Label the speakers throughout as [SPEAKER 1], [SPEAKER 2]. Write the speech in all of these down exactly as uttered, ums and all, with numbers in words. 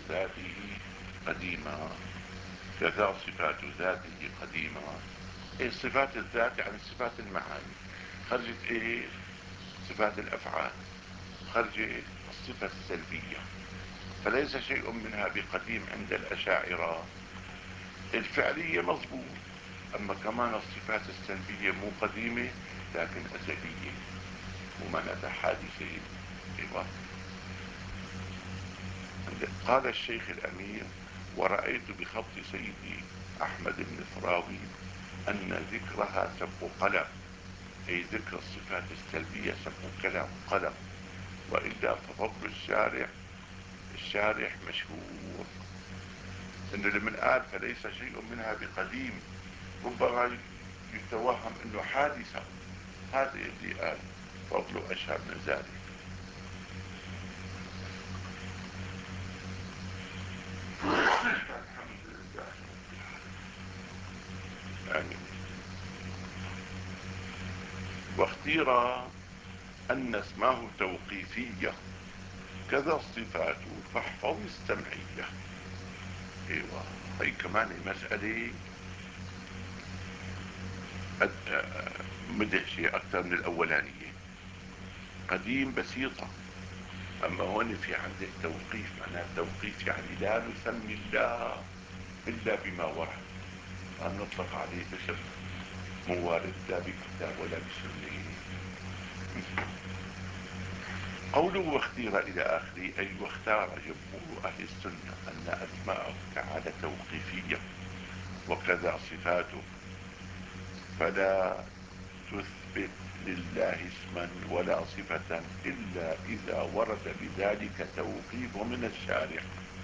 [SPEAKER 1] ذاته قديمة كذا صفات ذاته قديمة. ايه صفات الذات؟ يعني صفات المعاني. خرجت ايه؟ صفات الافعال، خرجت الصفة السلبية. فليس شيء منها بقديم عند الاشاعرة. الفعلية مضبوط، اما كمان الصفات السلبية مو قديمة لكن ازلية، ومعناتها حادثة. ايوه. قال الشيخ الامير: ورأيت بخط سيدي احمد بن فراوي ان ذكرها سبق قلم، اي ذكر الصفات السلبية سبق كلام قلم، وإلا ففضل الشارع الشارح مشهور. انه لمن قال فليس شيء منها بقديم ربما يتوهم انه حادثة، هذا اللي قال فضله اشهر من ذلك. الحمد لله يعني. واختير ان اسماه توقيفية كذا الصفات فاحفظ السمعية. ايوه، هي كمان مسألة مدهشة اكثر من الاولانية. قديم بسيطة، اما هون في عندك توقيف. معناه توقيف يعني لا نسمي الله الا بما ورد، ما نطلق عليه اسم مو وارد لا بكتاب ولا بسنة. قوله واختير الى اخره، اي واختار جمهور اهل السنة ان اسماءه تعالى توقيفية وكذا صفاته، فلا تثبت لله اسما ولا صفة إلا إذا ورد بذلك توقيف من الشارع.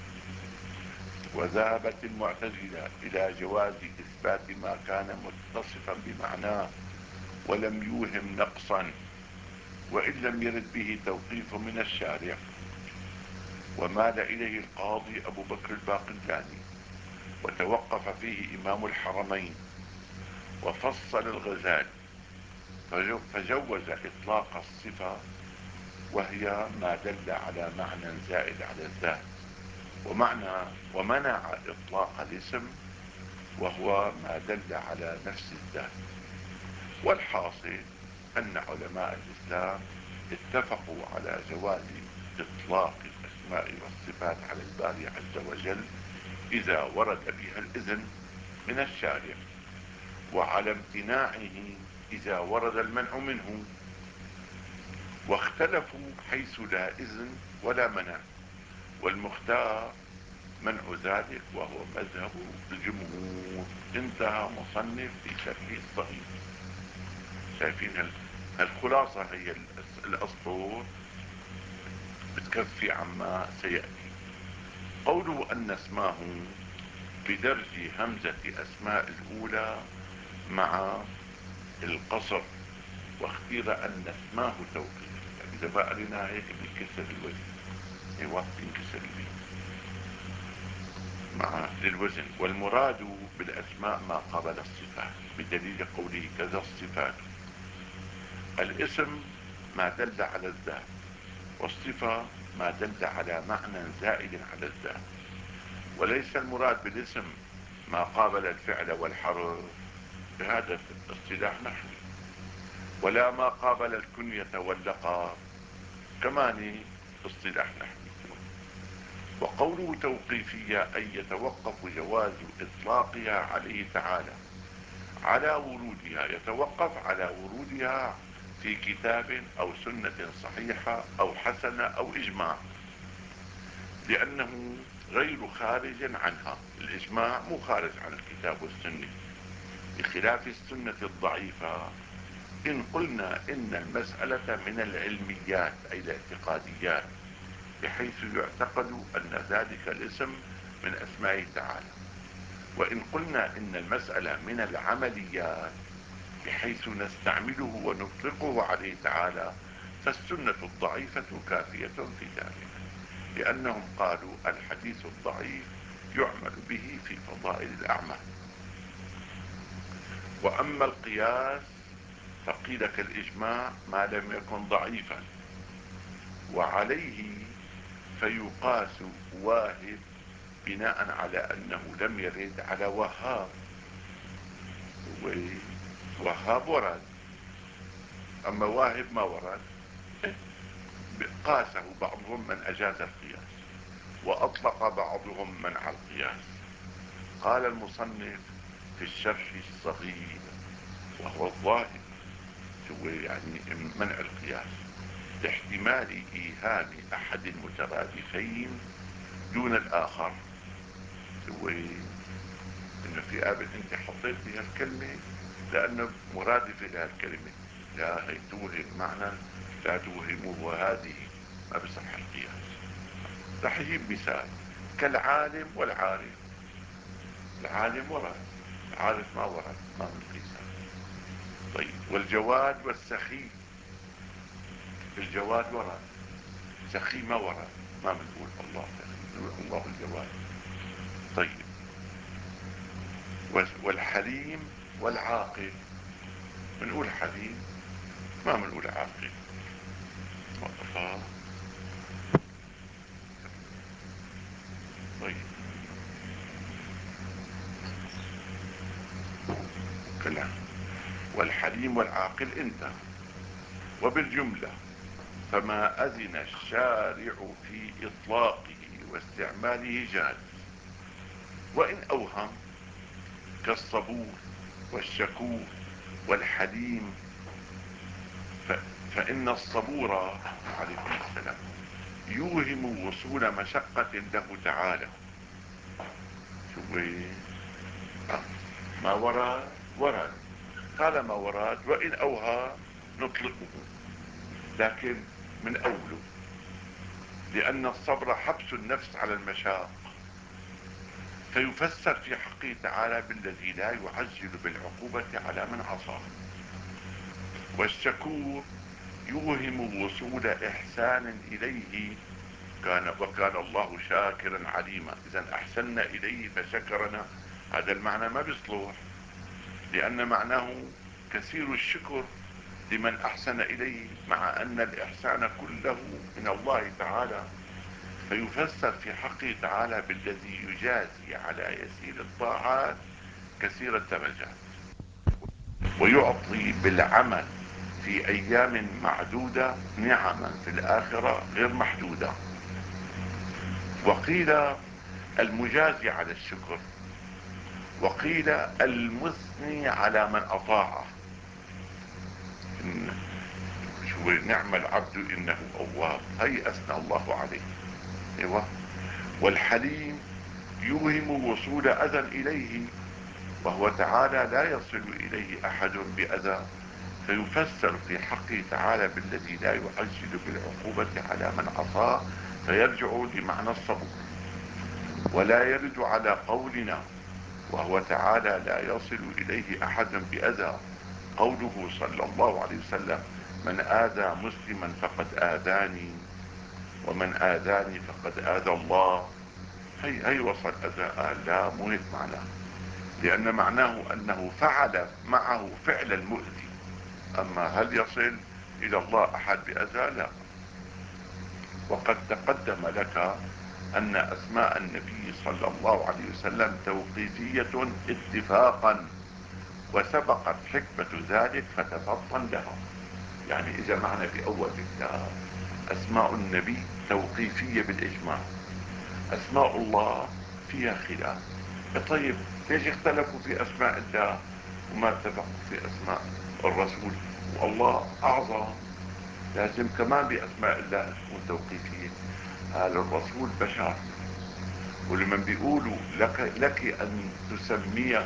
[SPEAKER 1] وذهبت المعتزلة إلى جواز إثبات ما كان متصفا بمعناه ولم يوهم نقصا وإن لم يرد به توقيف من الشارع، ومال إليه القاضي أبو بكر الباقلاني، وتوقف فيه إمام الحرمين، وفصل الغزالي فجوز إطلاق الصفة وهي ما دل على معنى زائد على الذات، ومعنى ومنع إطلاق الاسم وهو ما دل على نفس الذات. والحاصل أن علماء الإسلام اتفقوا على جواز إطلاق الأسماء والصفات على الباري عز وجل إذا ورد بها الإذن من الشارع، وعلى امتناعه إذا ورد المنع منه. واختلفوا حيث لا إذن ولا منع، والمختار منع ذلك وهو مذهب الجمهور. انتهى مصنف في شرحه الصغير. شايفين هالخلاصة؟ هي الأسطور بتكفي عما سيأتي. قوله أن اسماه بدرج همزة أسماء الأولى مع القصر، واختير أن اسماه توقيفية. إذا ما قرينا هيك بينكسر الوزن. ايوه بينكسر الوزن مع للوزن. والمراد بالأسماء ما قابل الصفات بدليل قوله كذا الصفات. الاسم ما دل على الذات، والصفة ما دل على معنى زائد على الذات. وليس المراد بالاسم ما قابل الفعل والحرف بهذا الاصطلاح نحوي، ولا ما قابل الكنية واللقب كمان اصطلاح نحوي. وقوله توقيفية أي يتوقف جواز إطلاقها عليه تعالى على ورودها، يتوقف على ورودها في كتاب أو سنة صحيحة أو حسنة أو إجماع، لأنه غير خارج عنها. الإجماع مو خارج عن الكتاب والسنة، بخلاف السنة الضعيفة. إن قلنا إن المسألة من العلميات أي الاعتقاديات، بحيث يعتقد أن ذلك الاسم من أسمائه تعالى. وإن قلنا إن المسألة من العمليات، بحيث نستعمله ونطلقه عليه تعالى، فالسنة الضعيفة كافية في ذلك، لأنهم قالوا الحديث الضعيف يعمل به في فضائل الأعمال. وأما القياس فقيل كالإجماع ما لم يكن ضعيفا، وعليه فيقاس واهب بناء على أنه لم يرد على وهاب، ووهاب ورد، أما واهب ما ورد. قاسه بعضهم من أجاز القياس، وأطلق بعضهم منع القياس. قال المصنف في الشرح الصغير وهو الظاهر هو يعني منع القياس لاحتمال إيهام أحد المترادفين دون الآخر. هو إنه في قابل أنت حطيت لي هالكلمة لأنه مرادفة لهالكلمة، لا هي توهم معنى لا توهمه هذه، ما بصح القياس. رح يجيب مثال كالعالم والعارف. العالم ورد، العارف ما ورد، ما من قيسان. طيب والجواد والسخي، الجواد ورد، سخي ما ورد، ما بنقول الله سخي، بنقول الله الجواد. طيب والحليم والعاقل، بنقول حليم ما بنقول عاقل. وقفا. طيب كلام والحليم والعاقل انتهى. وبالجملة فما أذن الشارع في إطلاقه واستعماله جاز، وإن أوهم كالصبور والشكور والحليم. فإن الصبور عليكم السلام يوهم وصول مشقة له تعالى. شو آه. ما ورد ورد، طالما ورد وإن أوها نطلقه، لكن من أوله، لأن الصبر حبس النفس على المشاق، فيفسر في حقه تعالى بالذي لا يعجل بالعقوبة على من عصاه. والشكور يوهم وصول إحسان إليه، كان وكان الله شاكرا عليما. إذا أحسننا إليه فشكرنا، هذا المعنى ما بيصلح، لأن معناه كثير الشكر لمن أحسن إليه، مع أن الإحسان كله من الله تعالى. فيفسر في حقه تعالى بالذي يجازي على يسير الطاعات كثير الدرجات، ويعطي بالعمل في أيام معدودة نعما في الآخرة غير محدودة. وقيل المجازي على الشكر، وقيل المثني على من أطاعه. شو نعم العبد إنه أواب، هي أثنى الله عليه. ايوه. والحليم يوهم وصول أذى إليه، وهو تعالى لا يصل إليه أحد بأذى، فيفسر في حقه تعالى بالذي لا يعجل بالعقوبة على من عصاه، فيرجع لمعنى الصبر. ولا يرد على قولنا وهو تعالى لا يصل إليه أحد بأذى، قوله صلى الله عليه وسلم من آذى مسلما فقد آذاني، ومن آذاني فقد آذى الله. هي هي وصل أذى آه لا مو هيك معناه، لأن معناه أنه فعل معه فعل المؤذي. أما هل يصل إلى الله أحد بأذى؟ لا. وقد تقدم لك أن أسماء النبي صلى الله عليه وسلم توقيفية اتفاقا، وسبقت حكمة ذلك فتفطن لها. يعني إذا معنا بأول الكتاب أسماء النبي توقيفية بالإجماع، أسماء الله فيها خلاف. طيب ليش اختلفوا في أسماء الله وما اتفقوا في أسماء الرسول؟ والله أعظم، لازم كمان بأسماء الله تكون توقيفية. قال الرسول بشر، ولمن بيقولوا لك, لك أن تسميه،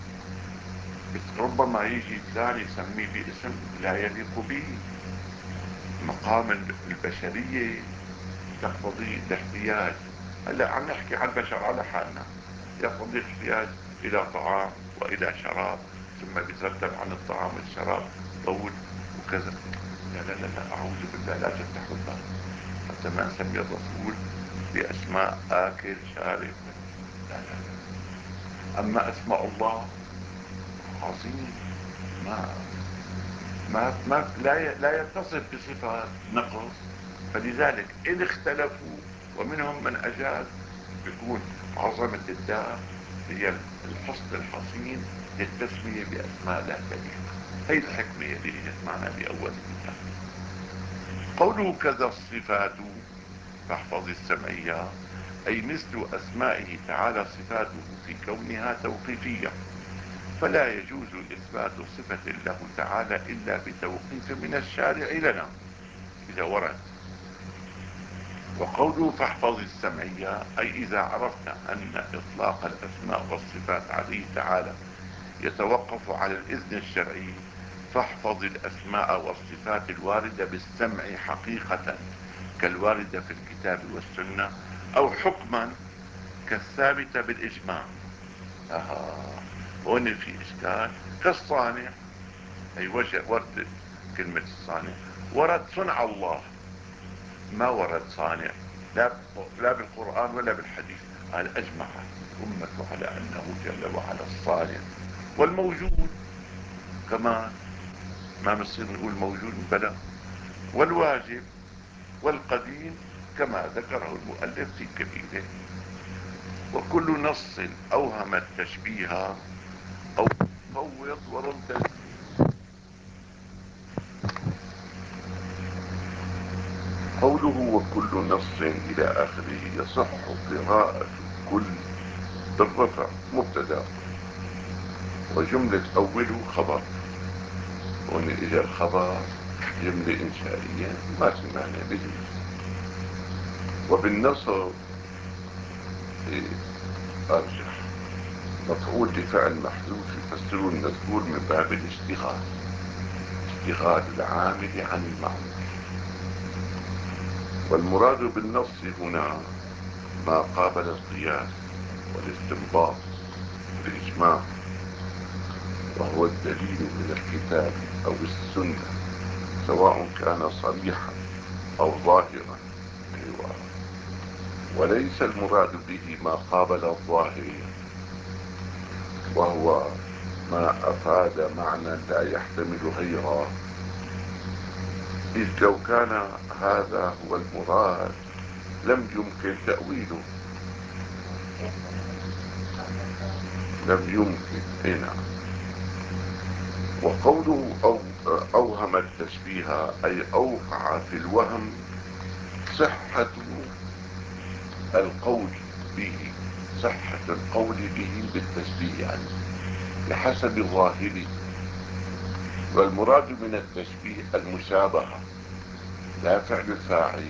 [SPEAKER 1] ربما يجي ثاني يسميه باسم لا يليق به. مقام البشرية تقتضي الاحتياج. هلا عم نحكي عن البشر على حالنا، يقتضي الاحتياج الى طعام والى شراب، ثم بيترتب عن الطعام والشراب طول وكذا. لا لا لا, لا اعوذ بالله، لا تفتحوا الباب حتى ما نسمي الرسول باسماء اكل شارب. لا لا لا. اما اسماء الله عظيم، ما ما, ما لا لا يتصف بصفة نقص. فلذلك إن اختلفوا ومنهم من أجاز بيكون عظمة الله هي الحصن الحصين للتسمية بأسماء لا تليق. هي الحكمة اللي اجت معنا بأول الكتاب. قوله كذا الصفات فاحفظ السمعية، أي مثل أسمائه تعالى صفاته في كونها توقيفية، فلا يجوز إثبات صفة له تعالى إلا بتوقيف من الشارع لنا إذا ورد. وقوله فاحفظ السمعية، أي إذا عرفنا أن إطلاق الأسماء والصفات عليه تعالى يتوقف على الإذن الشرعي، فاحفظ الأسماء والصفات الواردة بالسمع حقيقة كالواردة في الكتاب والسنة، أو حكما كالثابتة بالإجماع. آه هون في إشكال. كالصانع، أي وجه ورد كلمة الصانع، ورد صنع الله، ما ورد صانع لا لا بالقرآن ولا بالحديث. قال أجمعت الأمة على أنه جل وعلا الصانع. والموجود كمان ما بنصير نقول موجود بلا. والواجب والقديم كما ذكره المؤلف في كبيره. وكل نص أوهم التشبيه أو فوض ورم تزيد. قوله وكل نص إلى آخره يصح قراءة كل بالرفع مبتدا، وجملة أوله خبر. هون إجا الخبر جملة إنشائية ما في معنى به. وبالنصب أرجح، مفعول لفعل محذوف يفسر المذكور من باب الاشتغال، اشتغال العامل عن المعمول. والمراد بالنص هنا ما قابل القياس والاستنباط والإجماع، وهو الدليل من الكتاب أو السنة سواء كان صريحا أو ظاهرا. أيوة. وليس المراد به ما قابل الظاهر، وهو ما أفاد معنى لا يحتمل غيره، إذ لو كان هذا هو المراد لم يمكن تأويله. لم يمكن هنا. وقوله أو أوهم التشبيه، أي أوقع في الوهم صحة القول به، صحة القول به بالتشبيه يعني بحسب ظاهره. والمراد من التشبيه المشابهة لا فعل الفاعل،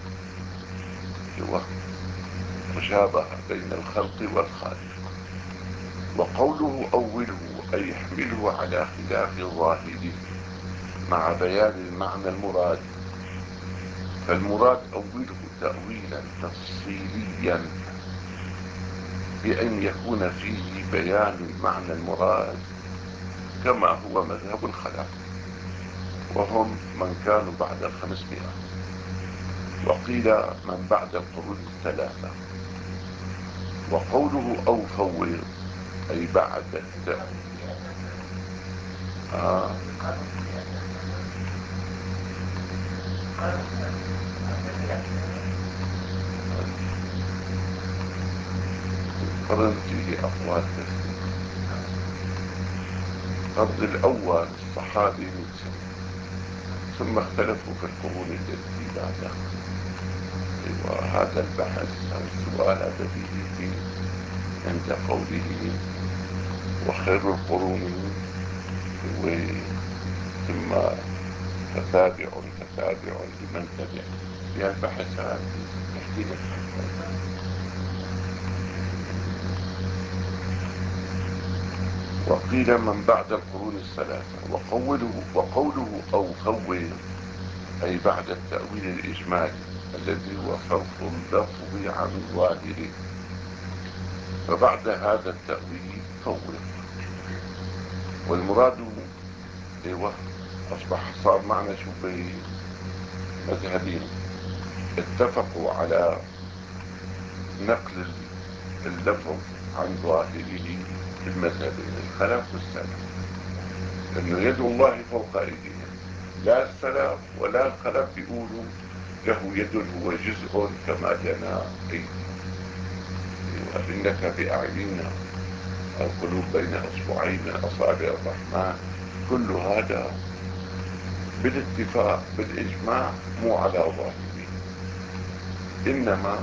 [SPEAKER 1] مشابهة بين الخلق والخالق. وقوله أوله أي يحمله على خلاف ظاهره مع بيان المعنى المراد، فالمراد أوله تأويلا تفصيليا بأن يكون فيه بيان المعنى المراد كما هو مذهب الخلق، وهم من كانوا بعد الخمسمائة، وقيل من بعد القرون الثلاثة. وقوله أو فوض أي بعد التأويل. آه. القرن فيه أقوال كثيرة. القرن الأول الصحابي مئة سنة، ثم اختلفوا في القرون التي بعدها. وهذا البحث أو السؤال هذا فيه عند قوله وخير القرون ثم تتابع تتابع لمن تبع. في البحث هذا يحكي لك. وقيل من بعد القرون الثلاثة. وقوله, وقوله أو فوض أي بعد التأويل الإجمالي الذي هو صرف اللفظ عن ظاهره، فبعد هذا التأويل فوض. والمراد ايوه اصبح صار معنا شو بين مذهبين اتفقوا على نقل اللفظ عن ظاهره بالمذهبين الخلف والسلف، انه يد الله فوق ايديهم. لا السلف ولا الخلف بيقولوا له يد هو جزء كما لنا ايدي. إنك بأعيننا أو قلوب بين أصبعين من أصابع الرحمن، كل هذا بالاتفاق بالإجماع مو على ظاهره. إنما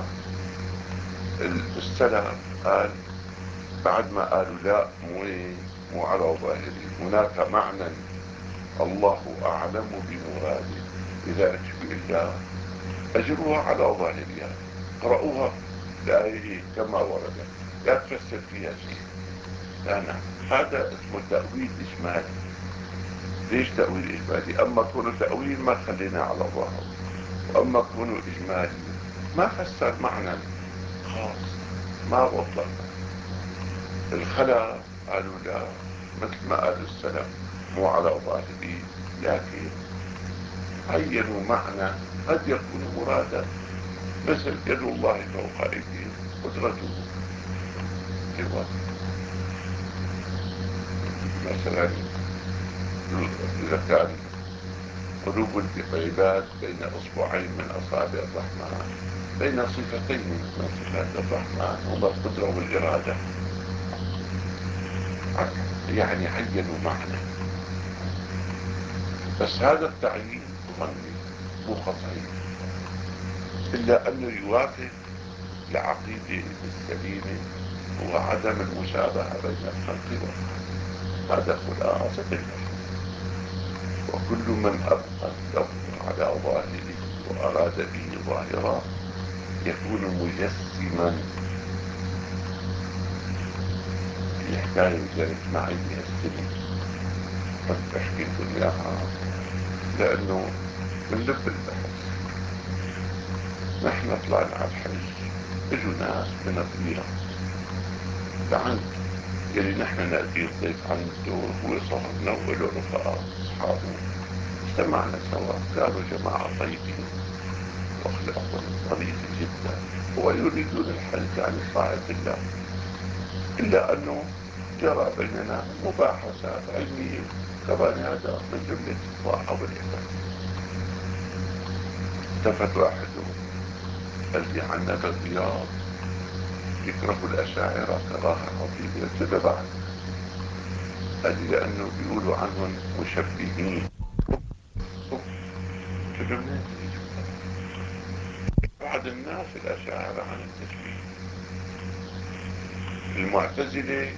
[SPEAKER 1] السلف قال بعد ما قالوا لا مو مو على ظاهره، هناك معنى الله أعلم بمراده، لذلك شو بيقول لك أجروها على ظاهرها، قرأوها الآية كما وردت، لا تفسر فيها شيء. لا نعم، هذا اسمه تأويل إجمالي. ليش تأويل إجمالي؟ أما كونه تأويل ما خلينا على ظاهر، وأما كونه إجمالي ما فسر معنى خاص، ما وضحنا. الخلا قالوا لا، مثل ما قالوا السلف مو على ظاهره، لكن عينوا معنى قد يكون مرادا، مثل يد الله فوق أيديهم قدرته. أيوة، مثلا إذا كان قلوب العباد بين أصبعين من أصابع الرحمن، بين صفتين من صفات الرحمن هما القدرة والإرادة، يعني عينوا معنى. بس هذا التعيين ظني مو قطعي، إلا أنه يوافق العقيدة السليمة، هو عدم المشابهة بين الخلق والخالق. هذا خلاصة البحث. وكل من أبقى اللفظ على ظاهره وأراد به ظاهرا يكون مجسما. في حكاية جرت معي السنة، كنت أحكي لكم إياها لأنه من لب البحث. نحن طلعنا على الحج، اجوا ناس من الرياض لعند يلي نحن نأتي الضيف عنده، هو صهرنا وله رفقاء أصحابه، اجتمعنا سوا. كانوا جماعة طيبين وأخلاقهم ظريفة جدا، ويريدون الحج عن طاعة الله، إلا أنه جرى بيننا مباحثات علمية، كمان هذا من جملة الطاعة والعبادة. التفت واحدهم قال لي عنا بالرياض يكرهوا الأشاعرة كراهة عظيمة. قلت له بعد؟ قال لي لأنه بيقولوا عنهم مشبهين. قلت له منين تيجي؟ بعض الناس الأشاعرة عن التشبيه. المعتزلة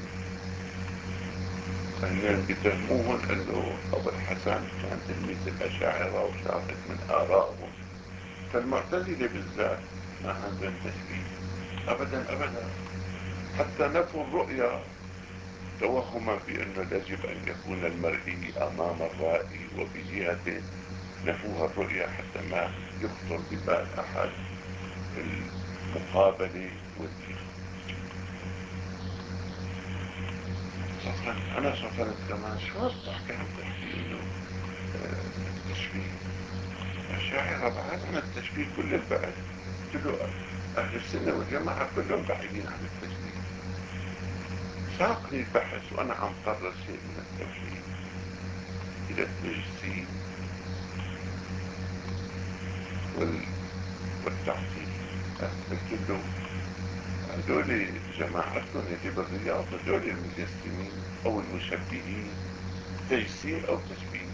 [SPEAKER 1] أنهم بيتهموهم أنه أبو الحسن كان تلميذ الأشاعرة وشاهد من آرائهم، فالمعتزلة بالذات ما عندهم تشبيه أبدا أبدا، حتى نفوا الرؤيا توهما بأنه يجب أن يكون المرئي أمام الرائي، وبجهة نفوها الرؤيا حتى ما يخطر ببال أحد المقابلة والجهة. صفنت أنا صفنت كمان، شو هالضحكة عم تحكي إنه آه تشبيه أشاعرة بعاد عن التشبيه كل البعد. قلت له أهل السنة والجماعة كلهم بعيدين عن التشبيه. ساقني البحث وأنا عم قرر شيء من التوحيد إلى التجسيم وال... والتعطيل. قلت له هذول جماعتكم اللي بالرياض هذول المجسمين أو المشبهين، تجسيم أو تشبيه.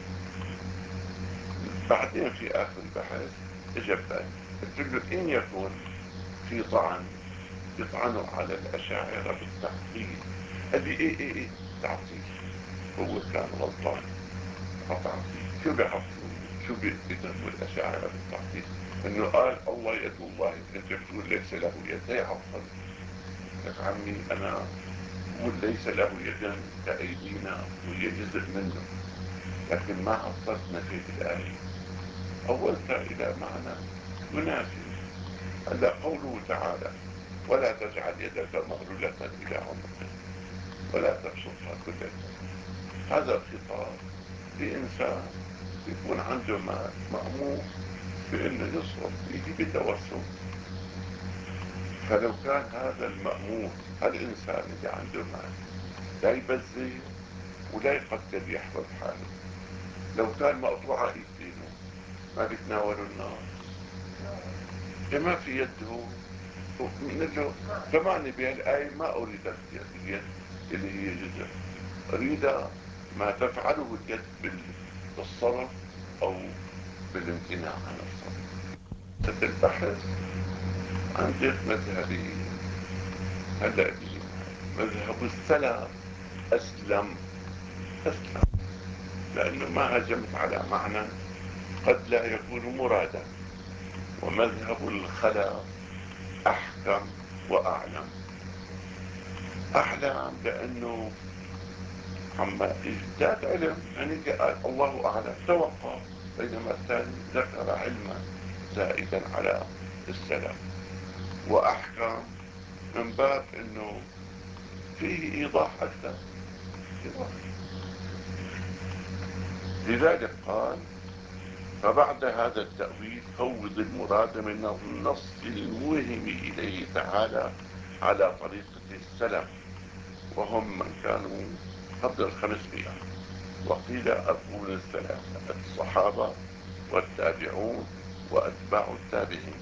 [SPEAKER 1] بعدين في آخر البحث تجبل، قلت له إن يكون في طعن يطعنوا على الأشاعرة بالتعطيل. قال لي إيه إيه إيه تعطيل، هو كان غلطان. تعطيل شو بيعطلوا؟ شو بيتهموا الأشاعرة بالتعطيل؟ إنه قال الله يد الله، أنت بتقول ليس له يد، يعطل لك عمي. أنا بقول ليس له يد كأيدينا وهي جزء منه، لكن ما عطلت نفيت الآية، أولت إلى معنى ينافي. هلا قوله تعالى ولا تجعل يدك مغلولة إلى عنقك ولا تبسطها كل البسط، هذا الخطاب لإنسان يكون عنده مال مأمور بأنه يصرف فيه بتوسط. فلو كان هذا المأمور الإنسان اللي عنده مال لا يبذر ولا يقدر يحفظ حاله، لو كان مقطوع ايدينه ما بيتناولوا الناس، ما في يده نجو كمان بهالآية ما أريد اليد اللي هي جزء، أريد ما تفعله اليد بالصرف أو بالامتناع عن الصرف. البحث عندك مذهبين، هلا بيجي مذهب السلف أسلم، أسلم لأنه ما هجمت على معنى قد لا يكون مرادا، ومذهب الخلف أحكم وأعلم. أعلم لأنه عما ازداد علم، يعني قال الله أعلم توقف، بينما الثاني ذكر علما زائدا على السلف. وأحكم من باب أنه فيه إيضاح أكثر. لذلك قال فبعد هذا التأويل فوض المراد من النص الموهم إليه تعالى على طريقة السلف، وهم من كانوا قبل الخمسمائة، وقيل القرون الثلاثة الصحابة والتابعون وأتباع التابعين.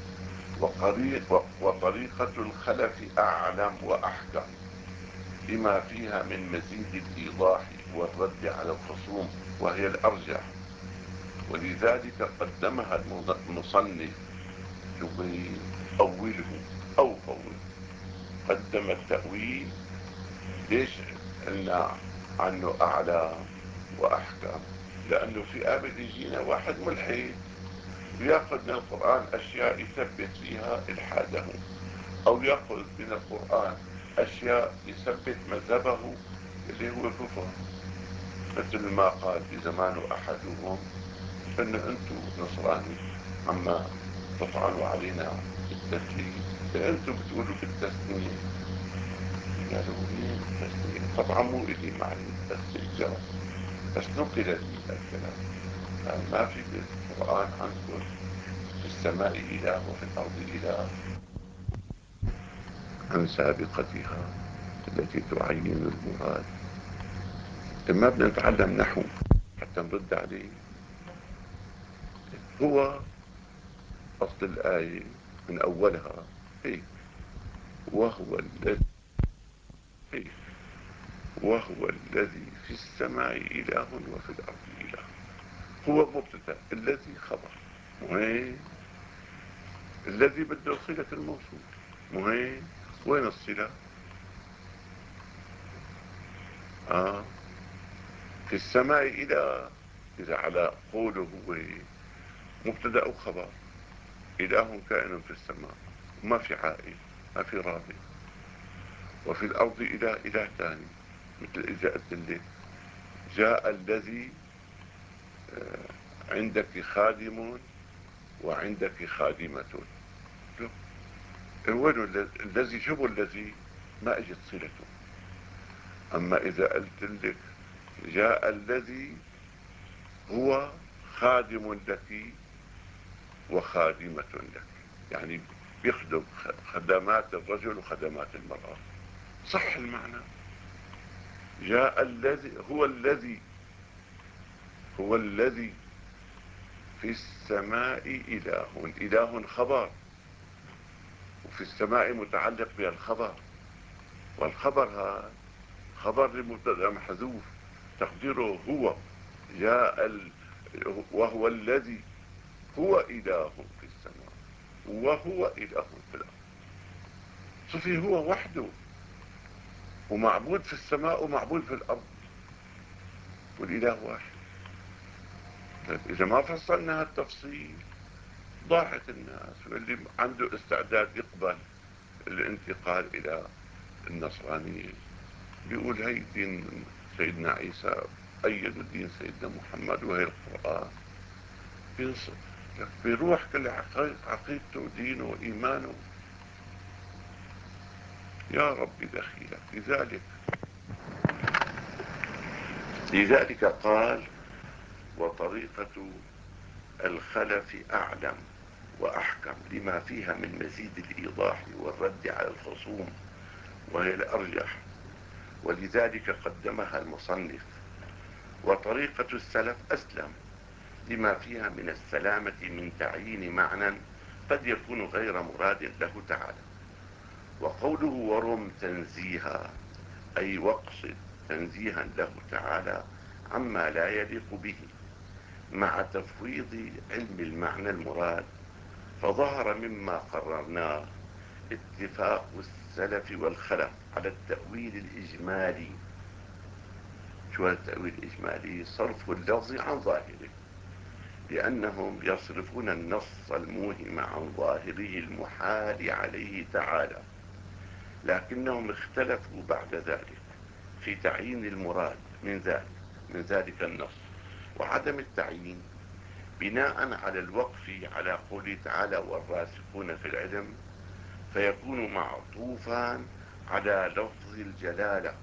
[SPEAKER 1] وطريقة الخلف أعلم وأحكم لما فيها من مزيد الإيضاح والرد على الخصوم، وهي الأرجح، ولذلك قدمها المصنف أوله أو فوله. قدم التأويل، ليش قلنا عنه أعلى وأحكم؟ لأنه في قابل يجينا واحد ملحد ويأخذ من القرآن أشياء يثبت فيها إلحاده، أو يأخذ من القرآن أشياء يثبت مذهبه اللي هو كفر، مثل ما قال في زمانه أحدهم إن أنتم نصراني عما تطعنوا علينا بالتثليث، أنتم بتقولوا بالتثنية. قالوا مين التثنية؟ طبعا مو إلي معني التثنية، بس نقل لي الكلام. قال ما في بالقرآن عندكم في السماء إله وفي الأرض إله عن سابقتها التي تعين المراد. ما بدنا نتعلم نحو حتى نرد عليه. هو أصل الآية من أولها هيك، وهو الذي هيك وهو الذي في السماء إله وفي الأرض إله. هو مبتدأ، الذي خبر، وين الذي بده صلة الموصول، وين وين الصلة؟ آه في السماء إله، إذا على قوله هو مبتدأ وخبر، إله كائن في السماء وما في عائل، ما في رابط. وفي الأرض إله، إله ثاني، مثل إذا قلت لك جاء الذي عندك خادم وعندك خادمة، وين الذي؟ شبه الذي ما اجت صلته. اما اذا قلت لك جاء الذي هو خادم لك وخادمة لك، يعني بيخدم خدمات الرجل وخدمات المرأة، صح المعنى. جاء الذي هو الذي هو الذي في السماء إله، إله خبر، وفي السماء متعلق بها الخبر، والخبر هذا خبر لمبتدأ محذوف تقديره هو. جاء ال... وهو الذي هو إله في السماء وهو إله في الأرض. صفي هو وحده، ومعبود في السماء ومعبود في الأرض، والإله واحد. طيب إذا ما فصلنا هالتفصيل ضاعت الناس، واللي عنده استعداد يقبل الانتقال إلى النصرانية بيقول هي دين سيدنا عيسى، أيد الدين سيدنا محمد وهي القرآن، بيروح كل عقيدته ودينه وإيمانه. يا ربي دخيلك. لذلك لذلك قال وطريقة الخلف أعلم وأحكم لما فيها من مزيد الإيضاح والرد على الخصوم، وهي الأرجح، ولذلك قدمها المصنف. وطريقة السلف أسلم لما فيها من السلامة من تعيين معنى قد يكون غير مراد له تعالى. وقوله ورم تنزيها أي واقصد تنزيها له تعالى عما لا يليق به، مع تفويض علم المعنى المراد. فظهر مما قررناه اتفاق السلف والخلف على التأويل الإجمالي. شو التأويل الإجمالي؟ صرف اللفظ عن ظاهره، لأنهم يصرفون النص الموهم عن ظاهره المحال عليه تعالى، لكنهم اختلفوا بعد ذلك في تعيين المراد من ذلك من ذلك النص وعدم التعيين، بناء على الوقف على قوله تعالى والراسخون في العلم، فيكون معطوفا على لفظ الجلالة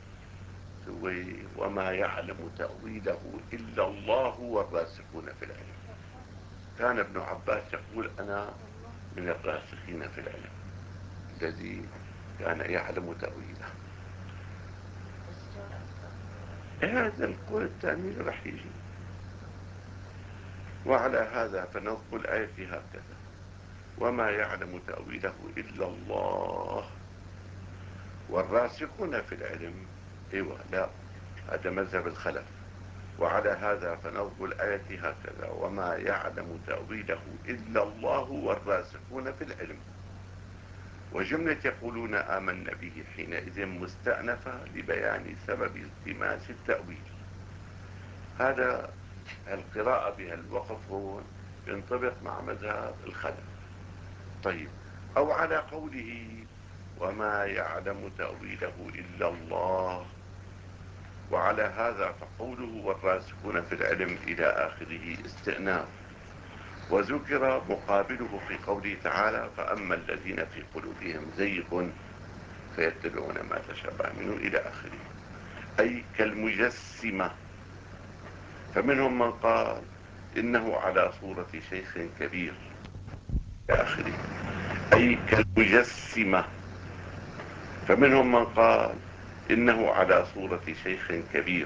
[SPEAKER 1] وما يعلم تأويله إلا الله والراسخون في العلم. كان ابن عباس يقول أنا من الراسخين في العلم الذي كان يعلم تأويله. هذا القول الثاني رح يجي. وعلى هذا فنظم الآية هكذا: وما يعلم تأويله إلا الله والراسخون في العلم. ايوه لا، هذا مذهب الخلف. وعلى هذا فنظم الآية هكذا: وما يعلم تأويله إلا الله والراسخون في العلم. وجملة يقولون آمنا به حينئذ مستأنفة لبيان سبب التماس التأويل. هذا القراءة بها الوقف هون ينطبق مع مذهب الخلف. طيب، أو على قوله وما يعلم تأويله إلا الله، وعلى هذا فقوله والراسخون في العلم إلى آخره استئناف، وذكر مقابله في قوله تعالى فأما الذين في قلوبهم زيغ فيتبعون ما تشابه منه إلى آخره، أي كالمجسمة. فمنهم من قال إنه على صورة شيخ كبير إلى آخره، أي كالمجسمة. فمنهم من قال إنه على صورة شيخ كبير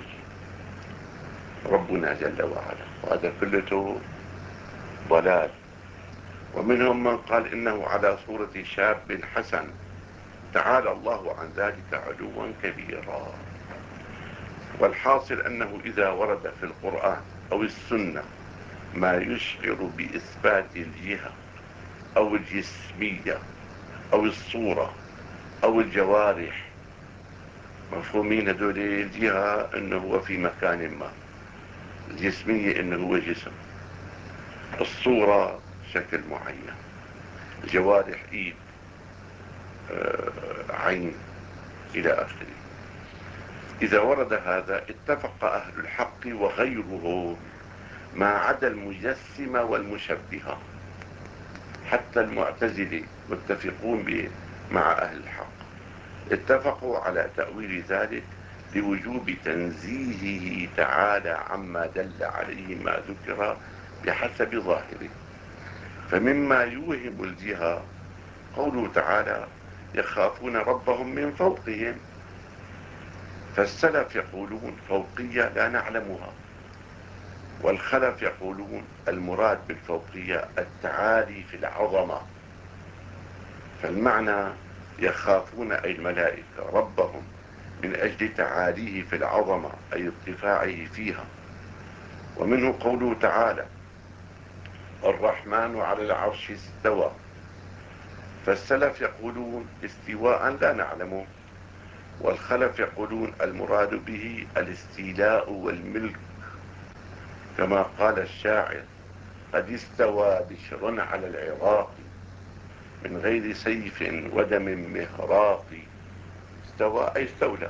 [SPEAKER 1] ربنا جل وعلا، وهذا كله ضلال. ومنهم من قال إنه على صورة شاب حسن تعالى الله عن ذلك علوا كبيرا. والحاصل أنه إذا ورد في القرآن أو السنة ما يشعر بإثبات الجهة أو الجسمية أو الصورة أو الجوارح، مفهومين هذول؟ الجهة أنه هو في مكان ما، الجسمية أنه هو جسم، الصورة شكل معين، الجوارح إيد، آه، عين، إلى آخره. إذا ورد هذا اتفق أهل الحق وغيرهم ما عدا المجسمة والمشبهة. حتى المعتزلة متفقون مع أهل الحق، اتفقوا على تأويل ذلك لوجوب تنزيهه تعالى عما دل عليه ما ذكر بحسب ظاهره. فمما يوهم الجهة قوله تعالى يخافون ربهم من فوقهم، فالسلف يقولون فوقية لا نعلمها، والخلف يقولون المراد بالفوقية التعالي في العظمة. فالمعنى يخافون أي الملائكة ربهم من أجل تعاليه في العظمة أي ارتفاعه فيها. ومنه قوله تعالى الرحمن على العرش استوى، فالسلف يقولون استواء لا نعلمه، والخلف يقولون المراد به الاستيلاء والملك، كما قال الشاعر قد استوى بشر على العراق من غير سيف ودم مهراق. استوى أي استولى.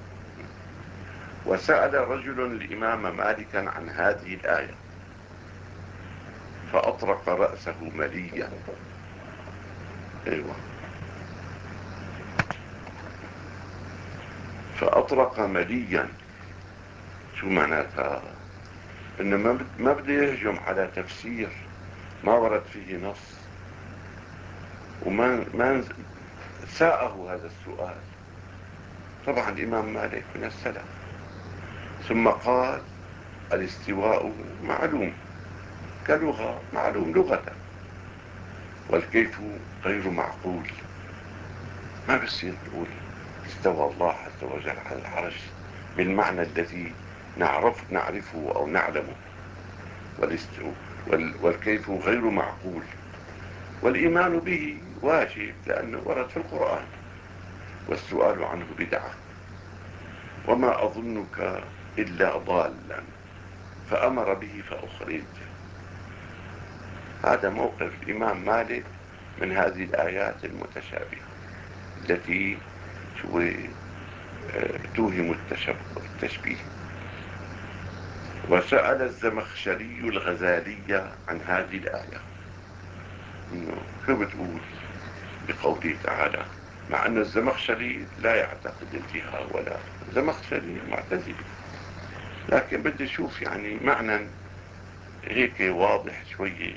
[SPEAKER 1] وسأل رجل الإمام مالكا عن هذه الآية فأطرق رأسه مليا. أيوة، فأطرق مليا. شو معناتها؟ إنه ما بده يهجم على تفسير ما ورد فيه نص، وما ما ساءه هذا السؤال. طبعا الإمام مالك من السلف. ثم قال الاستواء معلوم كلغة، معلوم لغة، والكيف غير معقول. ما بصير نقول استوى الله عز وجل على العرش بالمعنى الذي نعرف نعرفه أو نعلمه، والكيف غير معقول، والإيمان به واجب لأنه ورد في القرآن، والسؤال عنه بدعة. وما أظنك إلا ضالا فأمر به فأخرج. هذا موقف الإمام مالك من هذه الآيات المتشابهة التي توهم التشبيه. وسأل الزمخشري الغزالي عن هذه الآية، إنه شو بتقول بقوله تعالى، مع أن الزمخشري لا يعتقد الجهة ولا زمخشري معتزلي، لكن بدي أشوف يعني معنى هيك واضح شوية.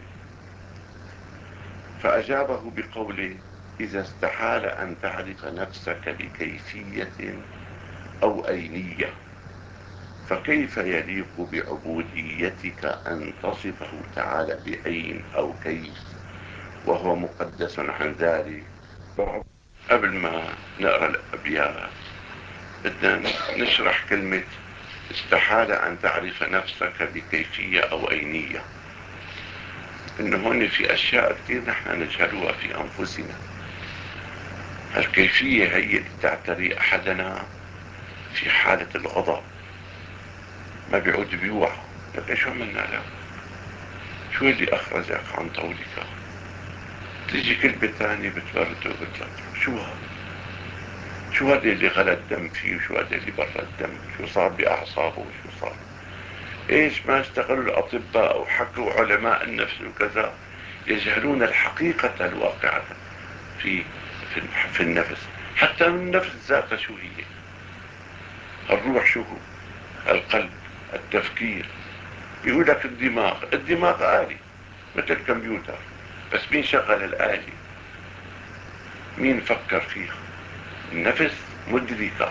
[SPEAKER 1] فأجابه بقوله: إذا استحال أن تعرف نفسك بكيفية أو أينية فكيف يليق بعبوديتك أن تصفه تعالى بأين أو كيف وهو مقدس عن ذلك. قبل ما نقرأ الأبيات بدنا نشرح كلمة استحال أن تعرف نفسك بكيفية أو أينية. إنه هون في أشياء كثير نحن نجهلها في أنفسنا. الكيفية هي اللي تعتري أحدنا في حالة الغضب، ما بيعود بيوعى، لك شو عملنا لك؟ شو اللي أخرجك عن طولك؟ تيجي كلمة ثانية بتبرده وبتطلع، شو هذا؟ شو هذا اللي غلى الدم فيه وشو هذا اللي برا الدم؟ شو صار بأعصابه وشو صار؟ إيش ما اشتغلوا الأطباء وحكوا علماء النفس وكذا، يجهلون الحقيقة الواقعة في في, في النفس. حتى النفس ذاتها شو هي؟ الروح شو هو؟ القلب، التفكير. يقول لك الدماغ، الدماغ آلي مثل الكمبيوتر، بس مين شغل الآلي؟ مين فكر فيها؟ النفس مدركة.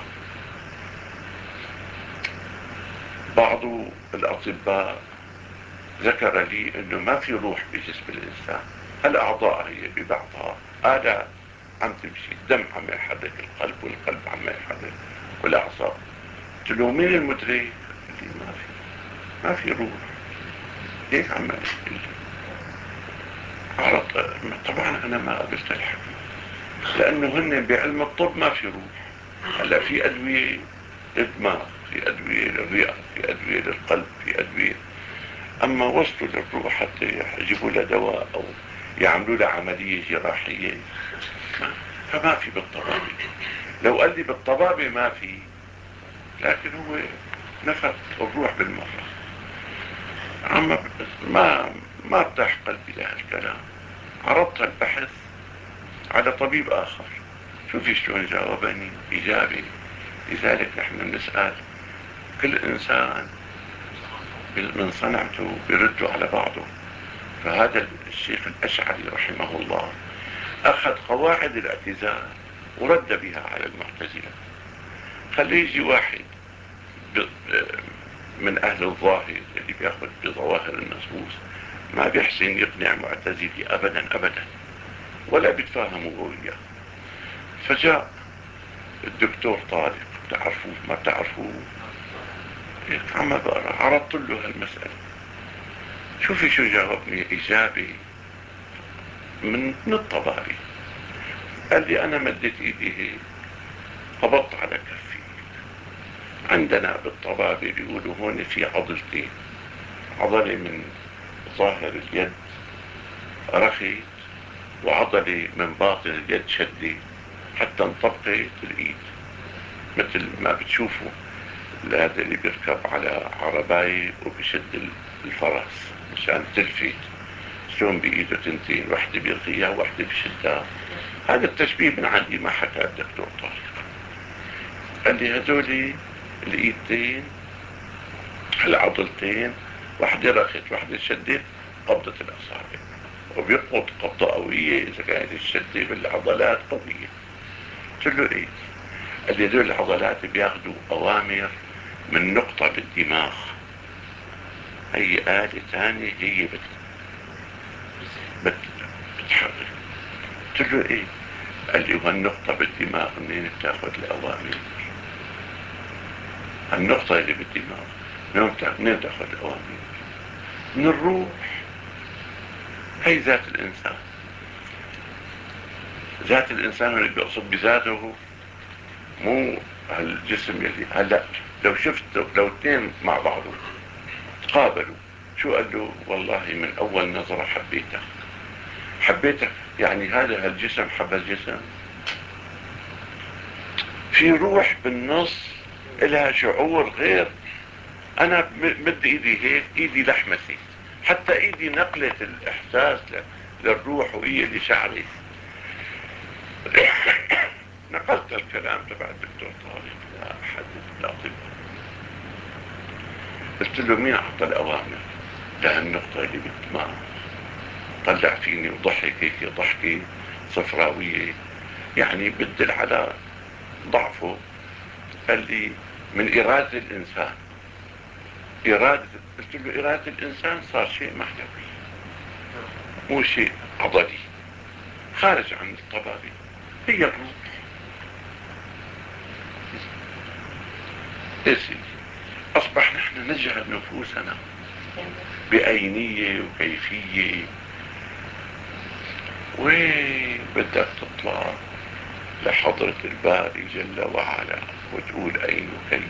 [SPEAKER 1] بعض الأطباء ذكر لي أنه ما في روح بجسم الإنسان، الأعضاء هي ببعضها آلات عم تمشي، الدم عم يحرك القلب والقلب عم يحرك والأعصاب. قلت له مين المدرك؟ قال لي ما في ما في روح، هيك عم عرض. طبعا أنا ما قبلت الحكي، لأنه هن بعلم الطب ما في روح. هلا في أدوية للدماغ، في أدوية للرئة، في أدوية للقلب، في أدوية، أما وصلوا للروح حتى يجيبوا لها دواء أو يعملوا لها عملية جراحية، فما في بالطبابة. لو قال لي بالطبابة ما في، لكن هو نفت الروح بالمرة. عم ما ما ارتاح قلبي لهالكلام، عرضت البحث على طبيب آخر، شوفي شلون جاوبني إيجابي. لذلك نحن نسأل كل إنسان من صنعته بيردوا على بعضه. فهذا الشيخ الأشعري رحمه الله أخذ قواعد الاعتزال ورد بها على المعتزلة. خليه يجي واحد من أهل الظاهر اللي بياخذ بظواهر النصوص ما بيحسن يقنع معتزلي أبدا أبدا، ولا بيتفاهموا وياه. فجاء الدكتور طارق، بتعرفوه ما بتعرفوه؟ هيك عم بقرا، عرضت له هالمسألة، شوفي شو جاوبني إيجابي من الطبابي. قال لي أنا مديت إيدي هيك قبضت على كفي. عندنا بالطبابة بيقولوا هون في عضلتين، عضلة من ظاهر اليد رخيت، وعضلة من باطن اليد شدت حتى انطبقت الإيد، مثل ما بتشوفوا هذا اللي بيركب على عرباية وبشد الفرس مشان تلفت، شلون بإيده تنتين، واحدة بيلغيها وواحدة بشدها. هذا التشبيه من عندي، ما حكى الدكتور طارق. قال لي هذولي الإيدتين العضلتين، واحدة رخت واحدة شدت، قبضة الأصابع، وبيقبض قبضة قوية إذا كانت الشدة بالعضلات قوية. قلت له إيه؟ قال لي هذول العضلات بياخدوا أوامر من نقطة بالدماغ، هي آلة ثانية هي بت... بت... بتحرك. قلت له ايه؟ قال لي وهالنقطة بالدماغ منين بتاخذ الأوامر؟ النقطة اللي بالدماغ منين بتاخذ الأوامر؟ من الروح. هي ذات الإنسان. ذات الإنسان اللي بيقصد بذاته مو هالجسم يلي هلا. لو شفت لو اثنين مع بعضهم تقابلوا، شو قال له؟ والله من أول نظرة حبيتك. حبيتك يعني هذا هالجسم حب الجسم. في روح بالنص إلها شعور غير. أنا مد إيدي هيك، إيدي لحمسي، حتى إيدي نقلت الإحساس للروح وهي اللي شعرت. نقلت الكلام تبع الدكتور طارق لأحد الأطباء، قلت له مين أعطى الأوامر لهالنقطة اللي بالدماغ؟ طلع فيني وضحك هيك ضحكة صفراوية يعني بتدل على ضعفه. قال لي من إرادة الإنسان. إرادة. قلت له إرادة الإنسان صار شيء معنوي مو شيء عضلي خارج عن الطبابة، هي الروح. يا سيدي أصبح نحن نجهل نفوسنا بأي نية وكيفية. وين بدك تطلع لحضرة الباري جل وعلا وتقول أين وكيف؟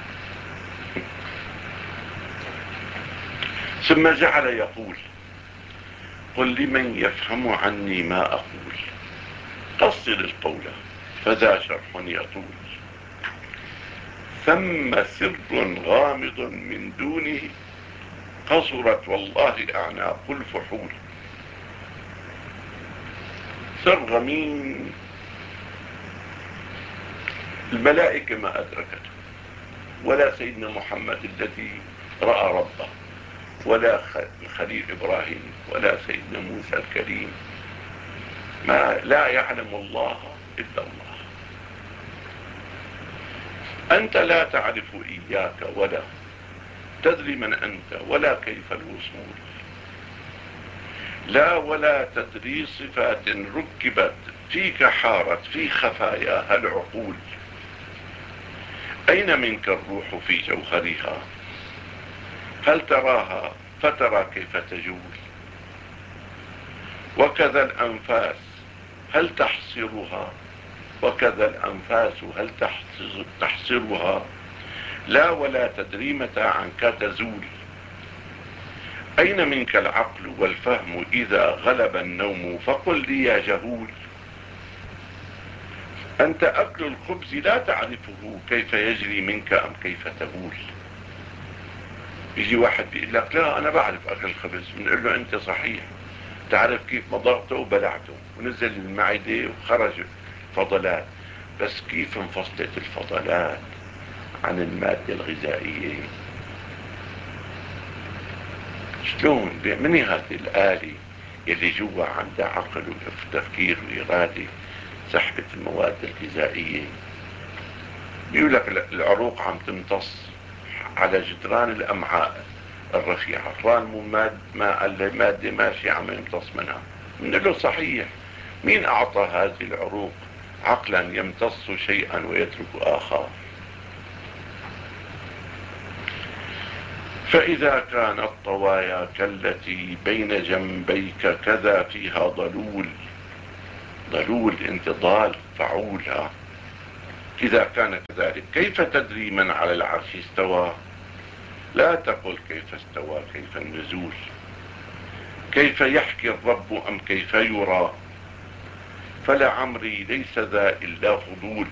[SPEAKER 1] ثم جعل يقول قل لمن يفهم عني ما أقول قصر القول فذا شرح يطول. ثم سر غامض من دونه قصرت والله أعناق الفحول. سر غميض الملائكة ما أدركته، ولا سيدنا محمد الذي رأى ربه، ولا الخليل إبراهيم، ولا سيدنا موسى الكريم. ما لا يعلم الله إلا الله. أنت لا تعرف إياك ولا تدري من أنت ولا كيف الوصول. لا ولا تدري صفات ركبت فيك حارت في خفاياها العقول. أين منك الروح في جوهرها؟ هل تراها فترى كيف تجول؟ وكذا الأنفاس هل تحصرها؟ وكذا الأنفاس هل تحصرها؟ لا ولا تدري متى عنك تزول. أين منك العقل والفهم إذا غلب النوم؟ فقل لي يا جهول. أنت أكل الخبز لا تعرفه كيف يجري منك أم كيف تبول. يجي واحد بيقول لك لا أنا بعرف أكل الخبز، بنقول له أنت صحيح تعرف كيف مضغته وبلعته ونزل المعدة وخرج فضلات، بس كيف انفصلت الفضلات عن المادة الغذائية؟ شلون من هذه الآلة يلي جوا عندها عقل وتفكير وإرادة سحبت المواد الغذائية؟ بيقول لك العروق عم تمتص على جدران الأمعاء الرفيعة، ران ما المادة ماشية عم يمتص منها. بنقول له صحيح، مين أعطى هذه العروق عقلا يمتص شيئا ويترك آخر؟ فإذا كانت طوايا كالتي بين جنبيك كذا فيها ضلول. ضلول انت ضال فعولها. إذا كان كذلك كيف تدري من على العرش استوى؟ لا تقل كيف استوى كيف النزول. كيف يحكي الرب أم كيف يرى؟ فلعمري ليس ذا إلا فضول.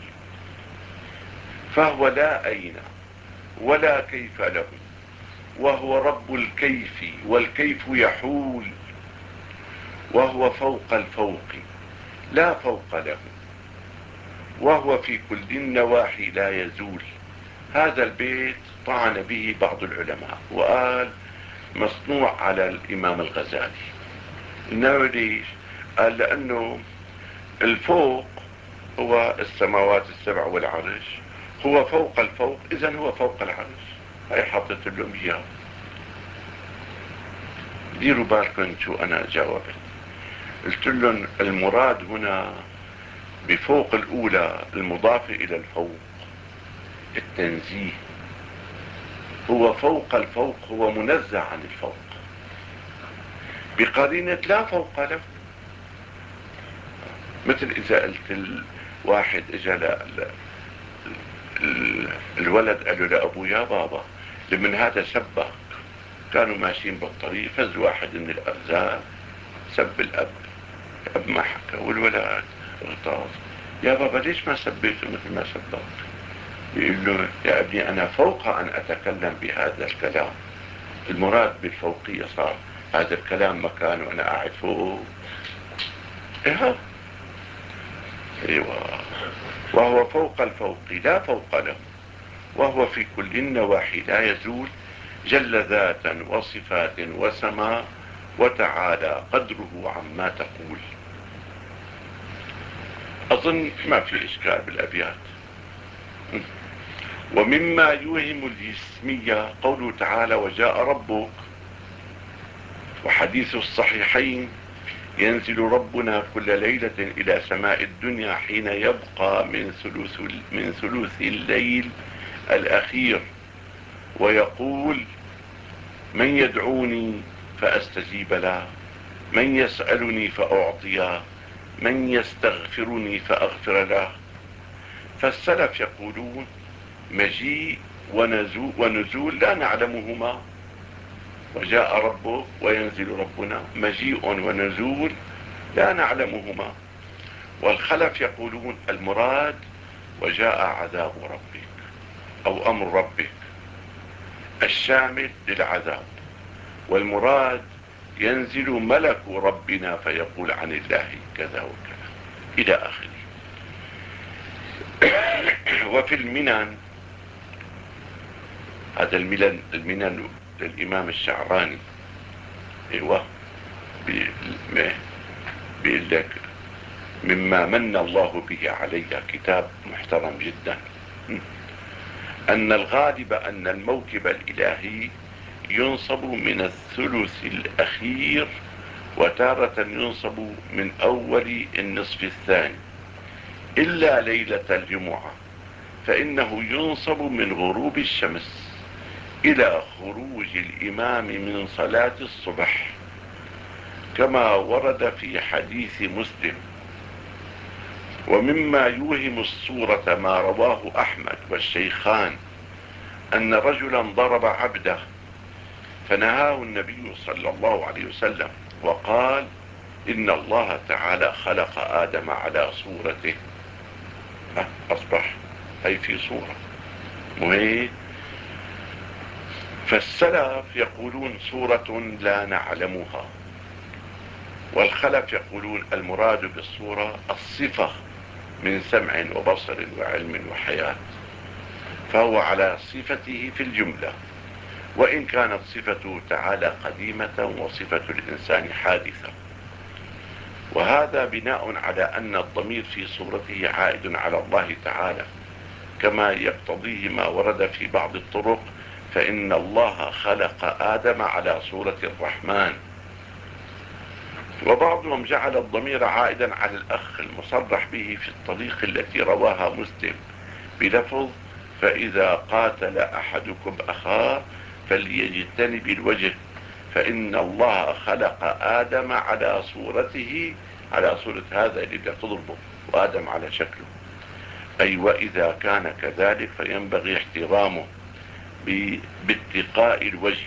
[SPEAKER 1] فهو لا أين ولا كيف له، وهو رب الكيف والكيف يحول. وهو فوق الفوق لا فوق له، وهو في كل النواحي لا يزول. هذا البيت طعن به بعض العلماء وقال مصنوع على الإمام الغزالي. إنه ليش؟ قال لأنه الفوق هو السماوات السبع والعرش، هو فوق الفوق إذن هو فوق العرش. هاي حطت لهم إياه. ديروا بالكم شو أنا جاوبت. قلت لهم المراد هنا بفوق الأولى المضاف إلى الفوق، التنزيه. هو فوق الفوق، هو منزه عن الفوق بقرينة لا فوق له. مثل إذا قلت الواحد إجا الولد قال له لأبوه يا بابا لمن هذا سبك. كانوا ماشيين بالطريق، فز واحد من الأغزال سب الأب. الأب ما حكى والولد اغتاظ، يا بابا ليش ما سبيته مثل ما سبك؟ يقول له يا ابني أنا فوق أن أتكلم بهذا الكلام. المراد بالفوقية صار هذا الكلام مكان وأنا قاعد فوق. إيه ايوه. وهو فوق الفوق لا فوق له، وهو في كل النواحي لا يزول، جل ذاتا وصفات وسماء، وتعالى قدره عما تقول. أظن ما في إشكال بالأبيات. ومما يوهم الجسمية قوله تعالى وجاء ربك، وحديث الصحيحين ينزل ربنا كل ليلة إلى سماء الدنيا حين يبقى من ثلث من ثلث الليل الأخير، ويقول من يدعوني فأستجيب له، من يسألني فأعطيه، من يستغفرني فأغفر له. فالسلف يقولون مجيء ونزول, ونزول لا نعلمهما، وجاء ربه وينزل ربنا مجيء ونزول لا نعلمهما. والخلف يقولون المراد وجاء عذاب ربك أو أمر ربك الشامل للعذاب، والمراد ينزل ملك ربنا فيقول عن الله كذا وكذا إلى آخره. وفي المنن، هذا المنن المنن للإمام الشعراني، ايوه بيقول لك مما من الله به علي، كتاب محترم جدا، أن الغالب أن الموكب الإلهي ينصب من الثلث الأخير، وتارة ينصب من أول النصف الثاني، إلا ليلة الجمعة فإنه ينصب من غروب الشمس إلى خروج الإمام من صلاة الصبح، كما ورد في حديث مسلم. ومما يوهم الصورة ما رواه أحمد والشيخان أن رجلا ضرب عبده فنهاه النبي صلى الله عليه وسلم وقال إن الله تعالى خلق آدم على صورته، أصبح أي في صورة مهي. فالسلف يقولون صورة لا نعلمها، والخلف يقولون المراد بالصورة الصفة من سمع وبصر وعلم وحياة، فهو على صفته في الجملة، وإن كانت صفته تعالى قديمة وصفة الإنسان حادثة. وهذا بناء على أن الضمير في صورته عائد على الله تعالى، كما يقتضيه ما ورد في بعض الطرق فإن الله خلق آدم على صورة الرحمن. وبعضهم جعل الضمير عائدا على الأخ المصرح به في الطريق التي رواها مسلم بلفظ فإذا قاتل أحدكم أخاه فليجتنب الوجه فإن الله خلق آدم على صورته، على صورة هذا اللي بتضربه، وآدم على شكله، أي وإذا كان كذلك فينبغي احترامه باتقاء الوجه.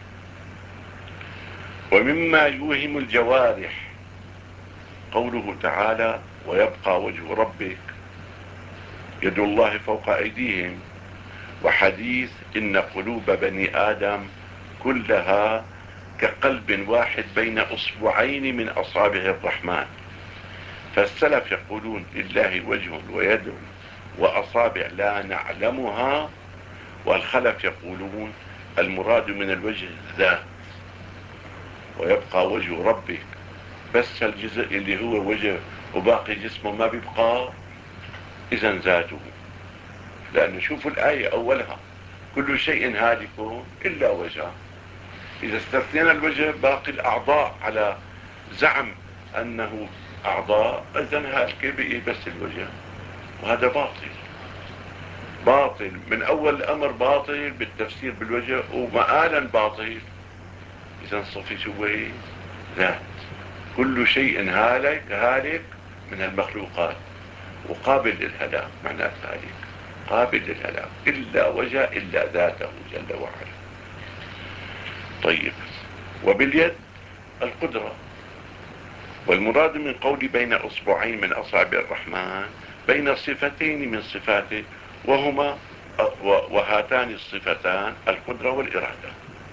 [SPEAKER 1] ومما يوهم الجوارح قوله تعالى ويبقى وجه ربك يد الله فوق أيديهم، وحديث إن قلوب بني آدم كلها كقلب واحد بين أصبعين من أصابع الرحمن. فالسلف يقولون لله وجه ويد وأصابع لا نعلمها، والخلف يقولون المراد من الوجه الذات ويبقى وجه ربك، بس الجزء اللي هو وجه وباقي جسمه ما بيبقى، إذا ذاته. لأنه شوفوا الآية أولها كل شيء هالك إلا وجهه، إذا استثنينا الوجه باقي الأعضاء على زعم أنه أعضاء، إذن هالك بقي بس الوجه، وهذا باطل باطل من أول الأمر، باطل بالتفسير بالوجه، ومآلا باطل. إذن صفي شو هي؟ ذات. كل شيء هالك هالك من المخلوقات وقابل للهلاك، معناه هالك قابل للهلاك، إلا وجه إلا ذاته جل وعلا. طيب، وباليد القدرة. والمراد من قول بين أصبعين من أصابع الرحمن بين صفتين من صفاته، وهما وهاتان الصفتان القدرة والإرادة.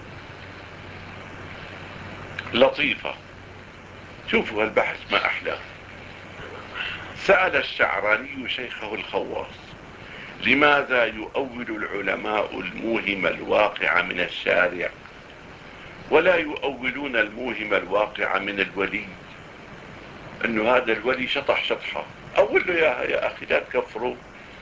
[SPEAKER 1] لطيفة، شوفوا هالبحث ما أحلاه. سأل الشعراني شيخه الخواص: لماذا يؤول العلماء الموهم الواقع من الشارع ولا يؤولون الموهم الواقع من الولي؟ انه هذا الولي شطح شطحة، اقول له يا, يا اخي لا تكفروا.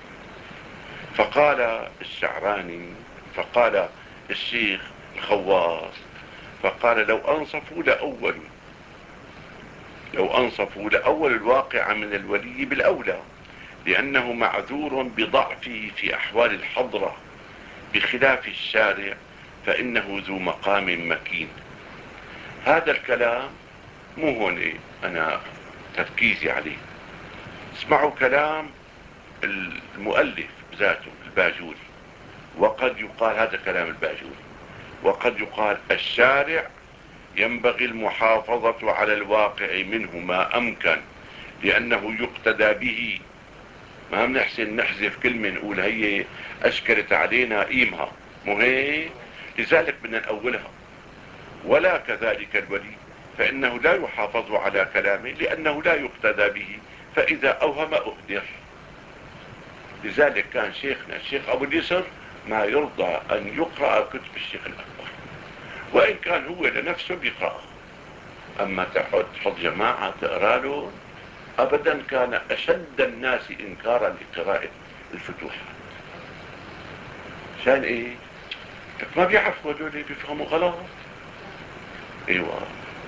[SPEAKER 1] فقال الشعراني فقال الشيخ الخواص فقال: لو انصفوا لأولوا لو انصفوا لأول الواقع من الولي بالاولى، لانه معذور بضعفه في احوال الحضرة، بخلاف الشارع فانه ذو مقام مكين. هذا الكلام مو هون انا تركيزي عليه، اسمعوا كلام المؤلف ذاته الباجوري. وقد يقال، هذا كلام الباجوري، وقد يقال: الشارع ينبغي المحافظة على الواقع منه ما أمكن، لأنه يقتدى به. ما بنحسن نحذف كلمة نقول هي أشكلت علينا قيمها، مو هيك؟ لذلك بدنا نأولها. ولا كذلك الولي، فإنه لا يحافظ على كلامه لأنه لا يقتدى به، فإذا أوهم أهدر. لذلك كان شيخنا الشيخ أبو اليسر ما يرضى أن يقرأ كتب الشيخ الأكبر، وإن كان هو لنفسه بيقرأ، أما تحط تحط جماعة تقرأ له أبدا. كان أشد الناس إنكارا لقراءة الفتوحات. عشان إيه؟ ما بيعرفوا هذول بيفهموا غلط. ايوه،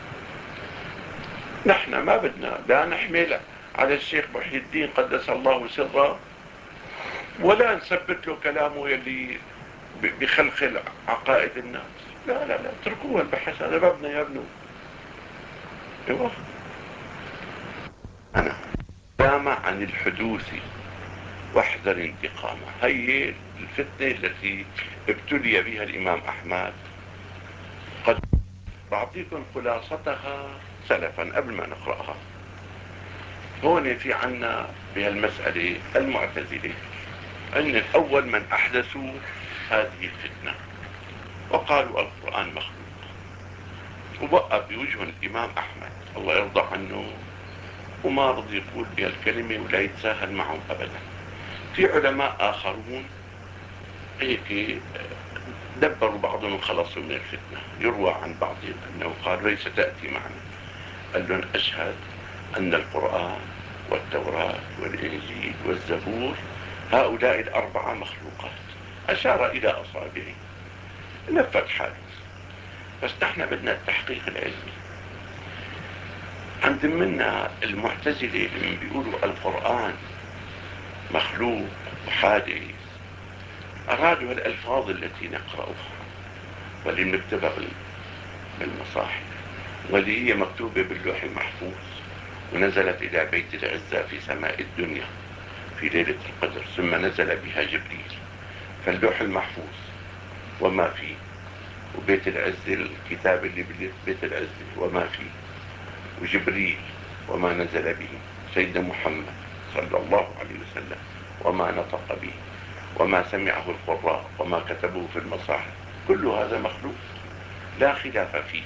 [SPEAKER 1] نحن ما بدنا لا نحمل على الشيخ محي الدين قدس الله سره، ولا نثبت له كلامه يلي بخلخل عقائد الناس. لا لا لا، اتركوها البحث، هذا بابنا يا ابنه. ايوه، انا دام عن الحدوث واحذر انتقامه. هي الفتنة التي ابتلي بها الامام احمد. قد بعطيكم خلاصتها سلفا قبل ما نقرأها. هون في عنا بهالمسألة المعتزلة، ان الاول من احدثوا هذه الفتنة وقالوا القرآن مخلوق، وبقى بوجه الامام احمد الله يرضى عنه، وما رضي يقول بهالكلمة ولا يتساهل معهم ابدا. في علماء اخرون هيك دبروا بعضهم وخلصوا من الفتنة. يروى عن بعضهم انه قال: ليس تأتي معنا. قال لهم: اشهد ان القرآن والتوراة والانجيل والزبور هؤلاء الاربعة مخلوقات. اشار الى اصابعه، لفت حاله. بس نحن بدنا التحقيق العلمي. عند منا المعتزلة اللي بيقولوا القرآن مخلوق وحادث، ارادوا الالفاظ التي نقرأها واللي بنكتبها بالمصاحف، واللي هي مكتوبة باللوح المحفوظ، ونزلت الى بيت العزة في سماء الدنيا في ليلة القدر، ثم نزل بها جبريل. فاللوح المحفوظ وما فيه، وبيت العزة الكتاب اللي ببيت العزة وما فيه، وجبريل وما نزل به، سيدنا محمد صلى الله عليه وسلم وما نطق به، وما سمعه القراء وما كتبوه في المصاحف، كل هذا مخلوق لا خلاف فيه.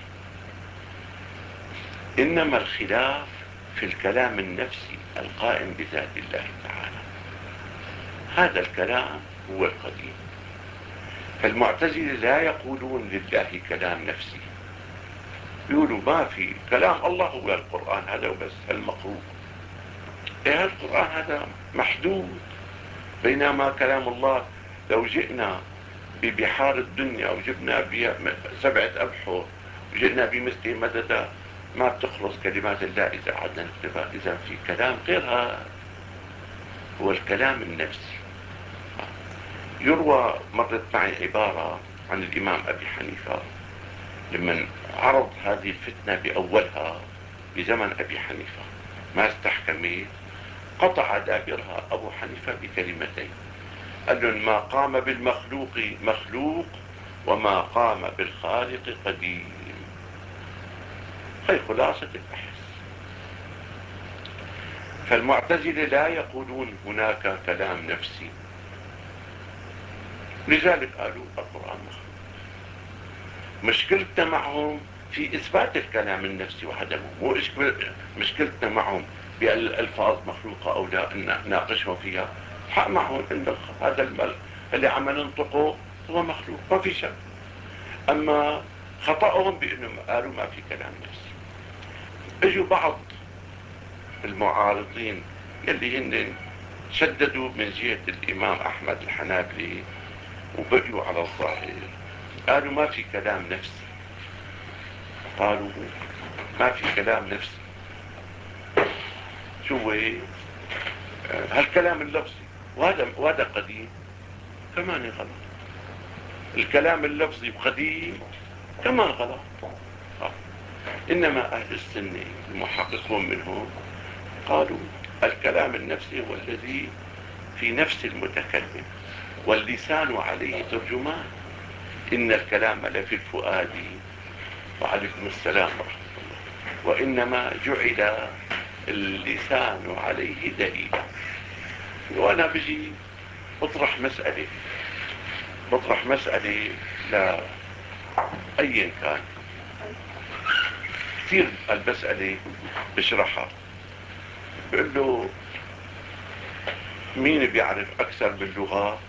[SPEAKER 1] إنما الخلاف في الكلام النفسي القائم بذات الله تعالى. هذا الكلام هو القديم. فالمعتزلة لا يقولون لله كلام نفسي، يقولوا ما في كلام الله هو القرآن هذا وبس المقروء. إيه القرآن هذا محدود، بينما كلام الله لو جئنا ببحار الدنيا وجبنا بسبعة أبحر وجئنا بمثله مددا ما بتخلص كلمات الله إذا قعدنا نكتبها. إذا في كلام غيرها، هو الكلام النفسي. يروى مرت معي عبارة عن الإمام أبي حنيفة لمن عرض هذه الفتنة بأولها بزمن أبي حنيفة، ما استحكمت، قطع دابرها أبو حنيفة بكلمتين، قال لهم: ما قام بالمخلوق مخلوق، وما قام بالخالق قديم. هي خلاصة البحث. فالمعتزلة لا يقولون هناك كلام نفسي، لذلك قالوا القرآن مخلوق. مشكلتنا معهم في إثبات الكلام النفسي وعدمه، مو مشكلتنا معهم بأن الألفاظ مخلوقة أو لا نناقشهم فيها. حق معهم أن هذا المل اللي عم ننطقه هو مخلوق، ما في شك. أما خطأهم بأنهم قالوا ما في كلام نفسي. اجوا بعض المعارضين يلي هن شددوا من جهة الإمام أحمد الحنابلي وبقيوا على الظاهر، قالوا ما في كلام نفسي. قالوا ما في كلام نفسي. شو هو هالكلام اللفظي؟ وهذا وهذا قديم كمان غلط. الكلام اللفظي قديم كمان غلط. إنما أهل السنة المحققون منهم قالوا الكلام النفسي هو الذي في نفس المتكلم، واللسان عليه ترجمان. إن الكلام لفي الفؤاد. وعليكم السلام ورحمة الله. وإنما جعل اللسان عليه دليلا. وأنا بجي بطرح مسألة بطرح مسألة لأي كان، كثير المسألة بشرحها، بقول له: مين بيعرف أكثر من لغة؟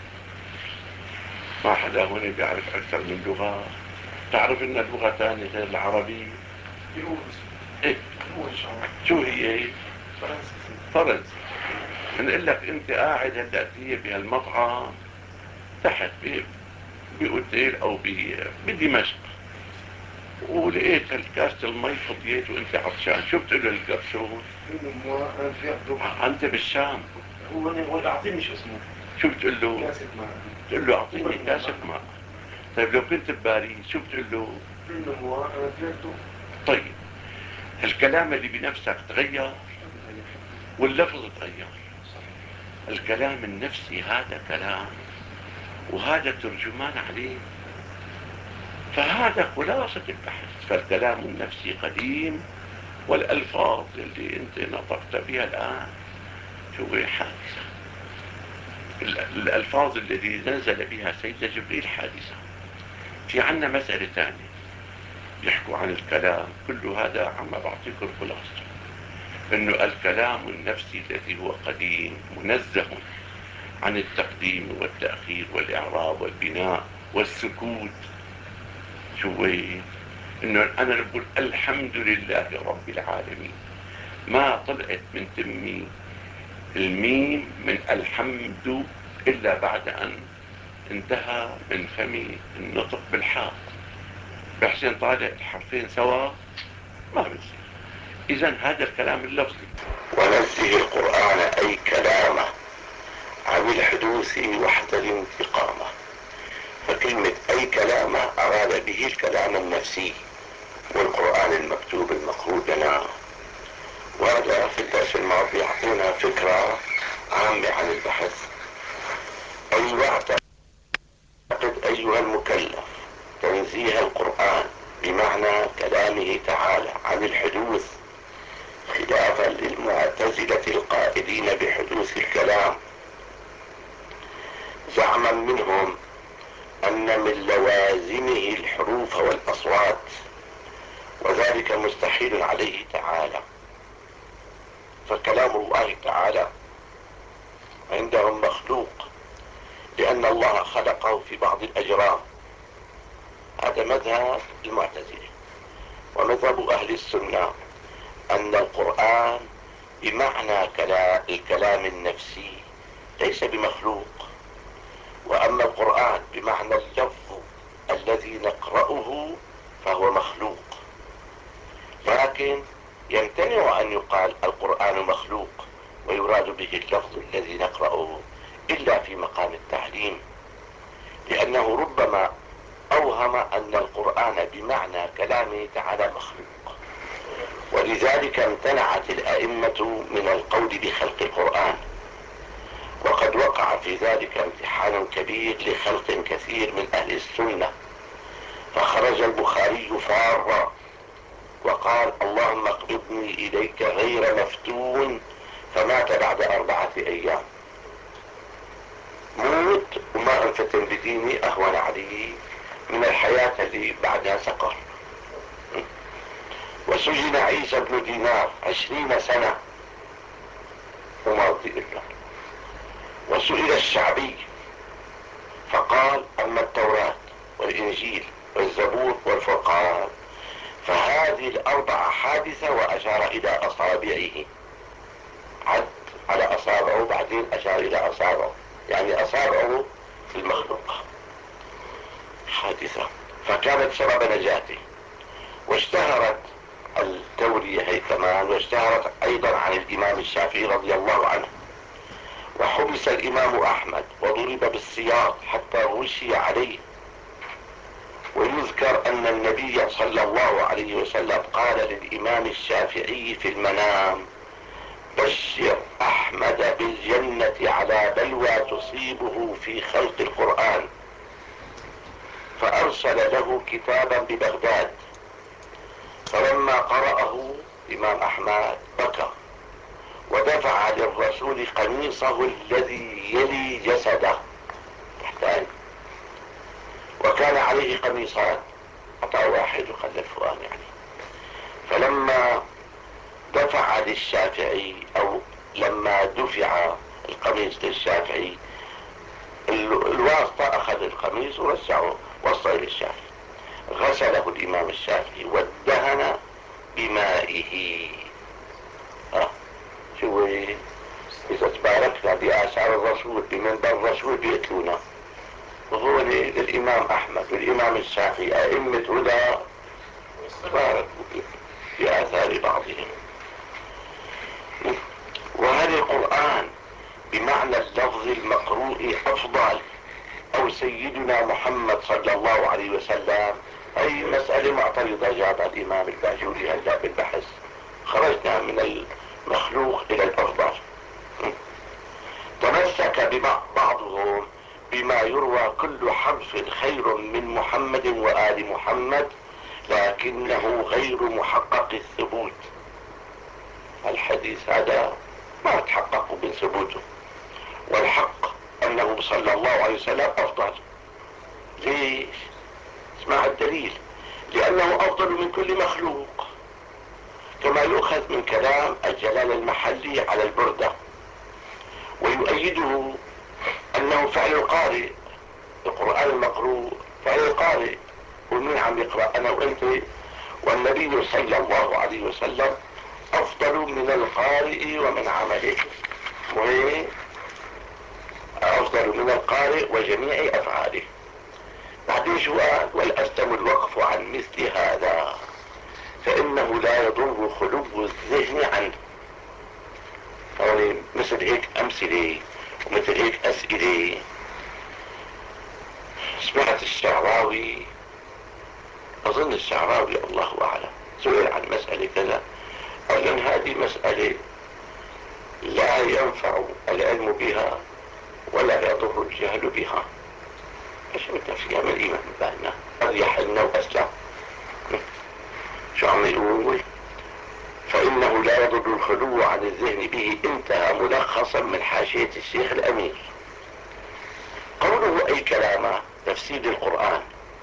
[SPEAKER 1] ما حدا هون بيعرف أكثر من لغة. تعرف إن اللغة ثانية غير العربي؟ إيه؟ شو هي؟ فرنسي. بنقول لك أنت قاعد هلأ بهالمطعم تحت بأوتيل أو بدمشق، ولقيت هالكاسة المي فضيت وانت عطشان، شو بتقول له للجرسون؟ انت بالشام.
[SPEAKER 2] هو هو اعطيني شو اسمه.
[SPEAKER 1] شو بتقول له؟
[SPEAKER 2] كاسة ماء.
[SPEAKER 1] بتقول له اعطيني كاسة ماء. طيب لو كنت بباريس شو بتقول له؟
[SPEAKER 2] انه هو فيرتو.
[SPEAKER 1] طيب الكلام اللي بنفسك تغير واللفظ تغير. الكلام النفسي هذا كلام وهذا ترجمان عليه. فهذا خلاصة البحث. فالكلام النفسي قديم، والألفاظ اللي انت نطقت بها الآن شو حادثة. الألفاظ التي نزل بها سيدنا جبريل حادثة. في عنا مسألة ثانية يحكوا عن الكلام، كل هذا عم بعطيكم خلاصة، انه الكلام النفسي الذي هو قديم منزه عن التقديم والتأخير والإعراب والبناء والسكوت. شو هو؟ انه انا نقول الحمد لله رب العالمين، ما طلعت من تمي الميم من الحمد إلا بعد أن انتهى من فمي النطق بالحاء. بحسن طالع الحرفين سوا ما بنصير. إذن هذا الكلام اللفظي. ونزه القرآن أي كلامه عن الحدوث واحذر الانتقامه. فكلمة أي كلامه أراد به الكلام النفسي والقرآن المكتوب المقروء لنا. وهذا في الدرس الماضي يعطينا فكرة عامة عن البحث. أي واعتقد أيها المكلف تنزيه القرآن بمعنى كلامه تعالى عن الحدوث، خلافا للمعتزلة القائلين بحدوث الكلام، زعما منهم أن من لوازمه الحروف والأصوات، وذلك مستحيل عليه تعالى. فكلام الله تعالى عندهم مخلوق لأن الله خلقه في بعض الأجرام. هذا مذهب المعتزلة. ومذهب أهل السنة أن القرآن بمعنى الكلام النفسي ليس بمخلوق، وأما القرآن بمعنى اللفظ الذي نقرأه فهو مخلوق،
[SPEAKER 3] لكن يمتنع أن يقال القرآن مخلوق ويراد به اللفظ الذي نقرأه إلا في مقام التعليم، لأنه ربما أوهم أن القرآن بمعنى كلامه تعالى مخلوق، ولذلك امتنعت الأئمة من القول بخلق القرآن. وقد وقع في ذلك امتحان كبير لخلق كثير من أهل السنة، فخرج البخاري فارا وقال اللهم اقبضني إليك غير مفتون، فمات بعد أربعة أيام. موت وما انفتن بديني أهون علي من الحياة اللي بعدها سقر. وسجن عيسى بن دينار عشرين سنة وما رضي إلا. وسئل الشعبي فقال أما التوراة والإنجيل والزبور والفرقان فهذه الأربع حادثة، وأشار إلى أصابعه، عد على أصابعه بعدين أشار إلى أصابعه، يعني أصابعه المخلوقة حادثة، فكانت سبب نجاته. واشتهرت التورية هي كمان، واشتهرت أيضا عن الإمام الشافعي رضي الله عنه. وحبس الإمام أحمد وضرب بالسياط حتى غشي عليه. ويذكر أن النبي صلى الله عليه وسلم قال للإمام الشافعي في المنام بشر أحمد بالجنة على بلوى تصيبه في خلق القرآن، فأرسل له كتابا ببغداد، فلما قرأه الإمام أحمد بكى ودفع للرسول قميصه الذي يلي جسده تحتاني، وكان عليه قميصان، أعطاه واحد وخلفه أنا يعني. فلما دفع للشافعي أو لما دفع القميص للشافعي، الواسطة أخذ القميص ورجعه وصل إلى الشافعي، غسله الإمام الشافعي وادهن بمائه. ها شو إذا تباركنا بآثار الرسول بمنبر الرسول بيتلونا، وهو للإمام أحمد والإمام الشافعي أئمة هدى تباركوا بآثار بعضهم. وهل القرآن بمعنى اللفظ المقروء أفضل أو سيدنا محمد صلى الله عليه وسلم؟ أي مسألة معترضة جابها الإمام الباجوري هلا بالبحث، خرجنا من المخلوق إلى الأفضل. تمسك بعضهم بما يروى كل حرف خير من محمد وآل محمد، لكنه غير محقق الثبوت. الحديث هذا ما تحقق من ثبوته، والحق أنه صلى الله عليه وسلم أفضل. ليش؟ اسمع الدليل، لأنه أفضل من كل مخلوق، كما يؤخذ من كلام الجلال المحلي على البردة. ويؤيده أنه فعل القارئ، القرآن المقروء فعل القارئ، ومن عم يقرأ؟ أنا وأنت. والنبي صلى الله عليه وسلم أفضل من القارئ ومن عمله، وهي أفضل من القارئ وجميع أفعاله. بعدين شو قال؟ والأسلم الوقف عن مثل هذا فإنه لا يضر خلو الذهن عنه. يعني مثل هيك أمثلة ومثل هيك أسئلة. سمعت الشعراوي، أظن الشعراوي الله أعلم، سئل عن مسألة كذا، قال لن هذه مسألة لا ينفع العلم بها ولا يضر الجهل بها. ايش انت فيها من ايمان بالنا؟ اريح لنا واسلم. شو عم يقول؟ فانه لا يضر الخلو عن الذهن به، انتهى ملخصا من حاشية الشيخ الامير. قوله اي كلامه تفسير القرآن،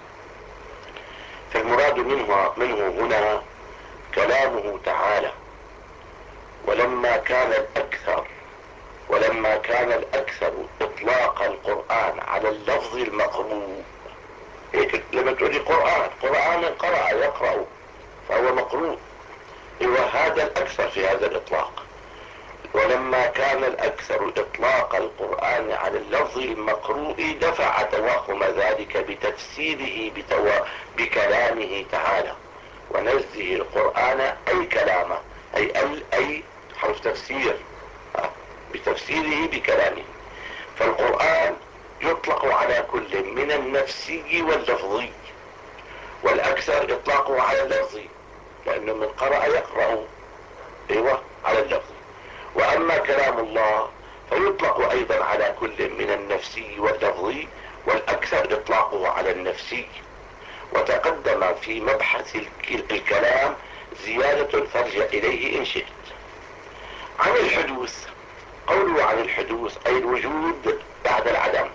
[SPEAKER 3] فالمراد منه منه هنا كلامه تعالى. ولما كان الاكثر ولما كان الاكثر اطلاق القرآن على اللفظ المقروء، هيك لما تقولي قرآن، قرآن قرأ يقرأ فهو مقروء، وهذا الاكثر في هذا الاطلاق. ولما كان الاكثر اطلاق القرآن على اللفظ المقروء دفع توهم ذلك بتفسيره بتو... بكلامه تعالى، ونزه القرآن أي كلامه، أي ال أي حرف تفسير بتفسيره بكلامه. فالقرآن يطلق على كل من النفسي واللفظي، والأكثر إطلاقه على اللفظي، لأنه من قرأ يقرأ ايوه على اللفظ. واما كلام الله فيطلق ايضا على كل من النفسي واللفظي، والاكثر اطلاقه على النفسي. وتقدم في مبحث الكلام زيادة فارجع اليه ان شئت. عن الحدوث، قوله عن الحدوث اي الوجود بعد العدم،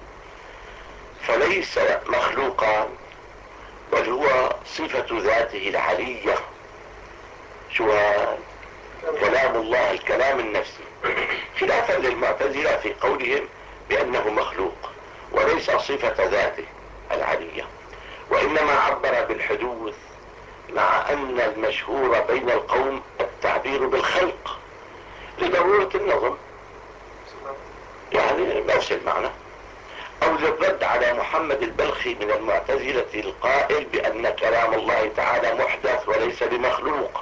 [SPEAKER 3] فليس مخلوقا بل هو صفة ذاته العلية. شو كلام الله الكلام النفسي، خلافا للمعتزلة في قولهم بأنه مخلوق وليس صفة ذاته العلية، وإنما عبر بالحدوث، مع أن المشهور بين القوم التعبير بالخلق لضرورة النظم، يعني نفس المعنى. أو للرد على محمد البلخي من المعتزلة القائل بأن كلام الله تعالى محدث وليس بمخلوق،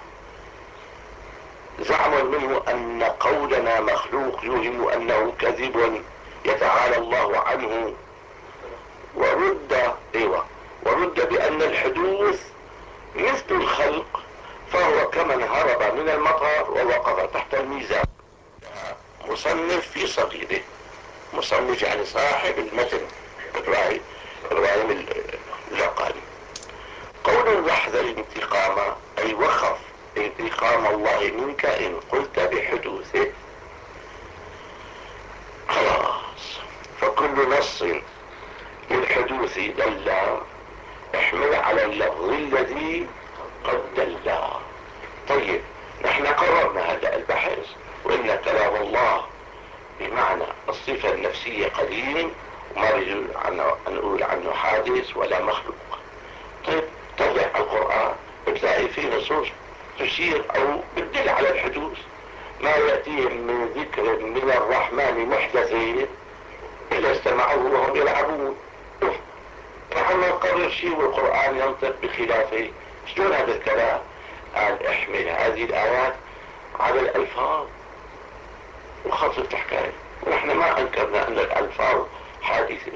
[SPEAKER 3] زعم منه أن قولنا مخلوق يوهم أنه كذب يتعالى الله عنه، ورد ايوه ورد بأن الحدوث مثل الخلق، فهو كمن هرب من المطر ووقف تحت الميزان. مصنف في صغيره، مصنف يعني صاحب المتن ابراهيم ابراهيم اللقاني. قول واحذر الانتقام اي وخف انتقام الله منك ان قلت بحدوثه. خلاص، فكل نص للحدوث دل احمل على اللفظ الذي قد دل. طيب، نحن قررنا هذا البحث، وان كلام الله بمعنى الصفة النفسية قديم وما يجوز أن نقول عنه حادث ولا مخلوق. طيب، طلع القرآن بتلاقي فيه نصوص تشير او بتدل على الحدوث. ما يأتيهم من ذكر من الرحمن محدثين إلا استمعوه وهم يلعبون. نحن نقرر شيء والقرآن ينطق بخلافه. شلون هذا الكلام؟ قال احمل هذه الآيات على الألفاظ وخصص الحكاية. ونحن ما أنكرنا أن الألفاظ حادثة،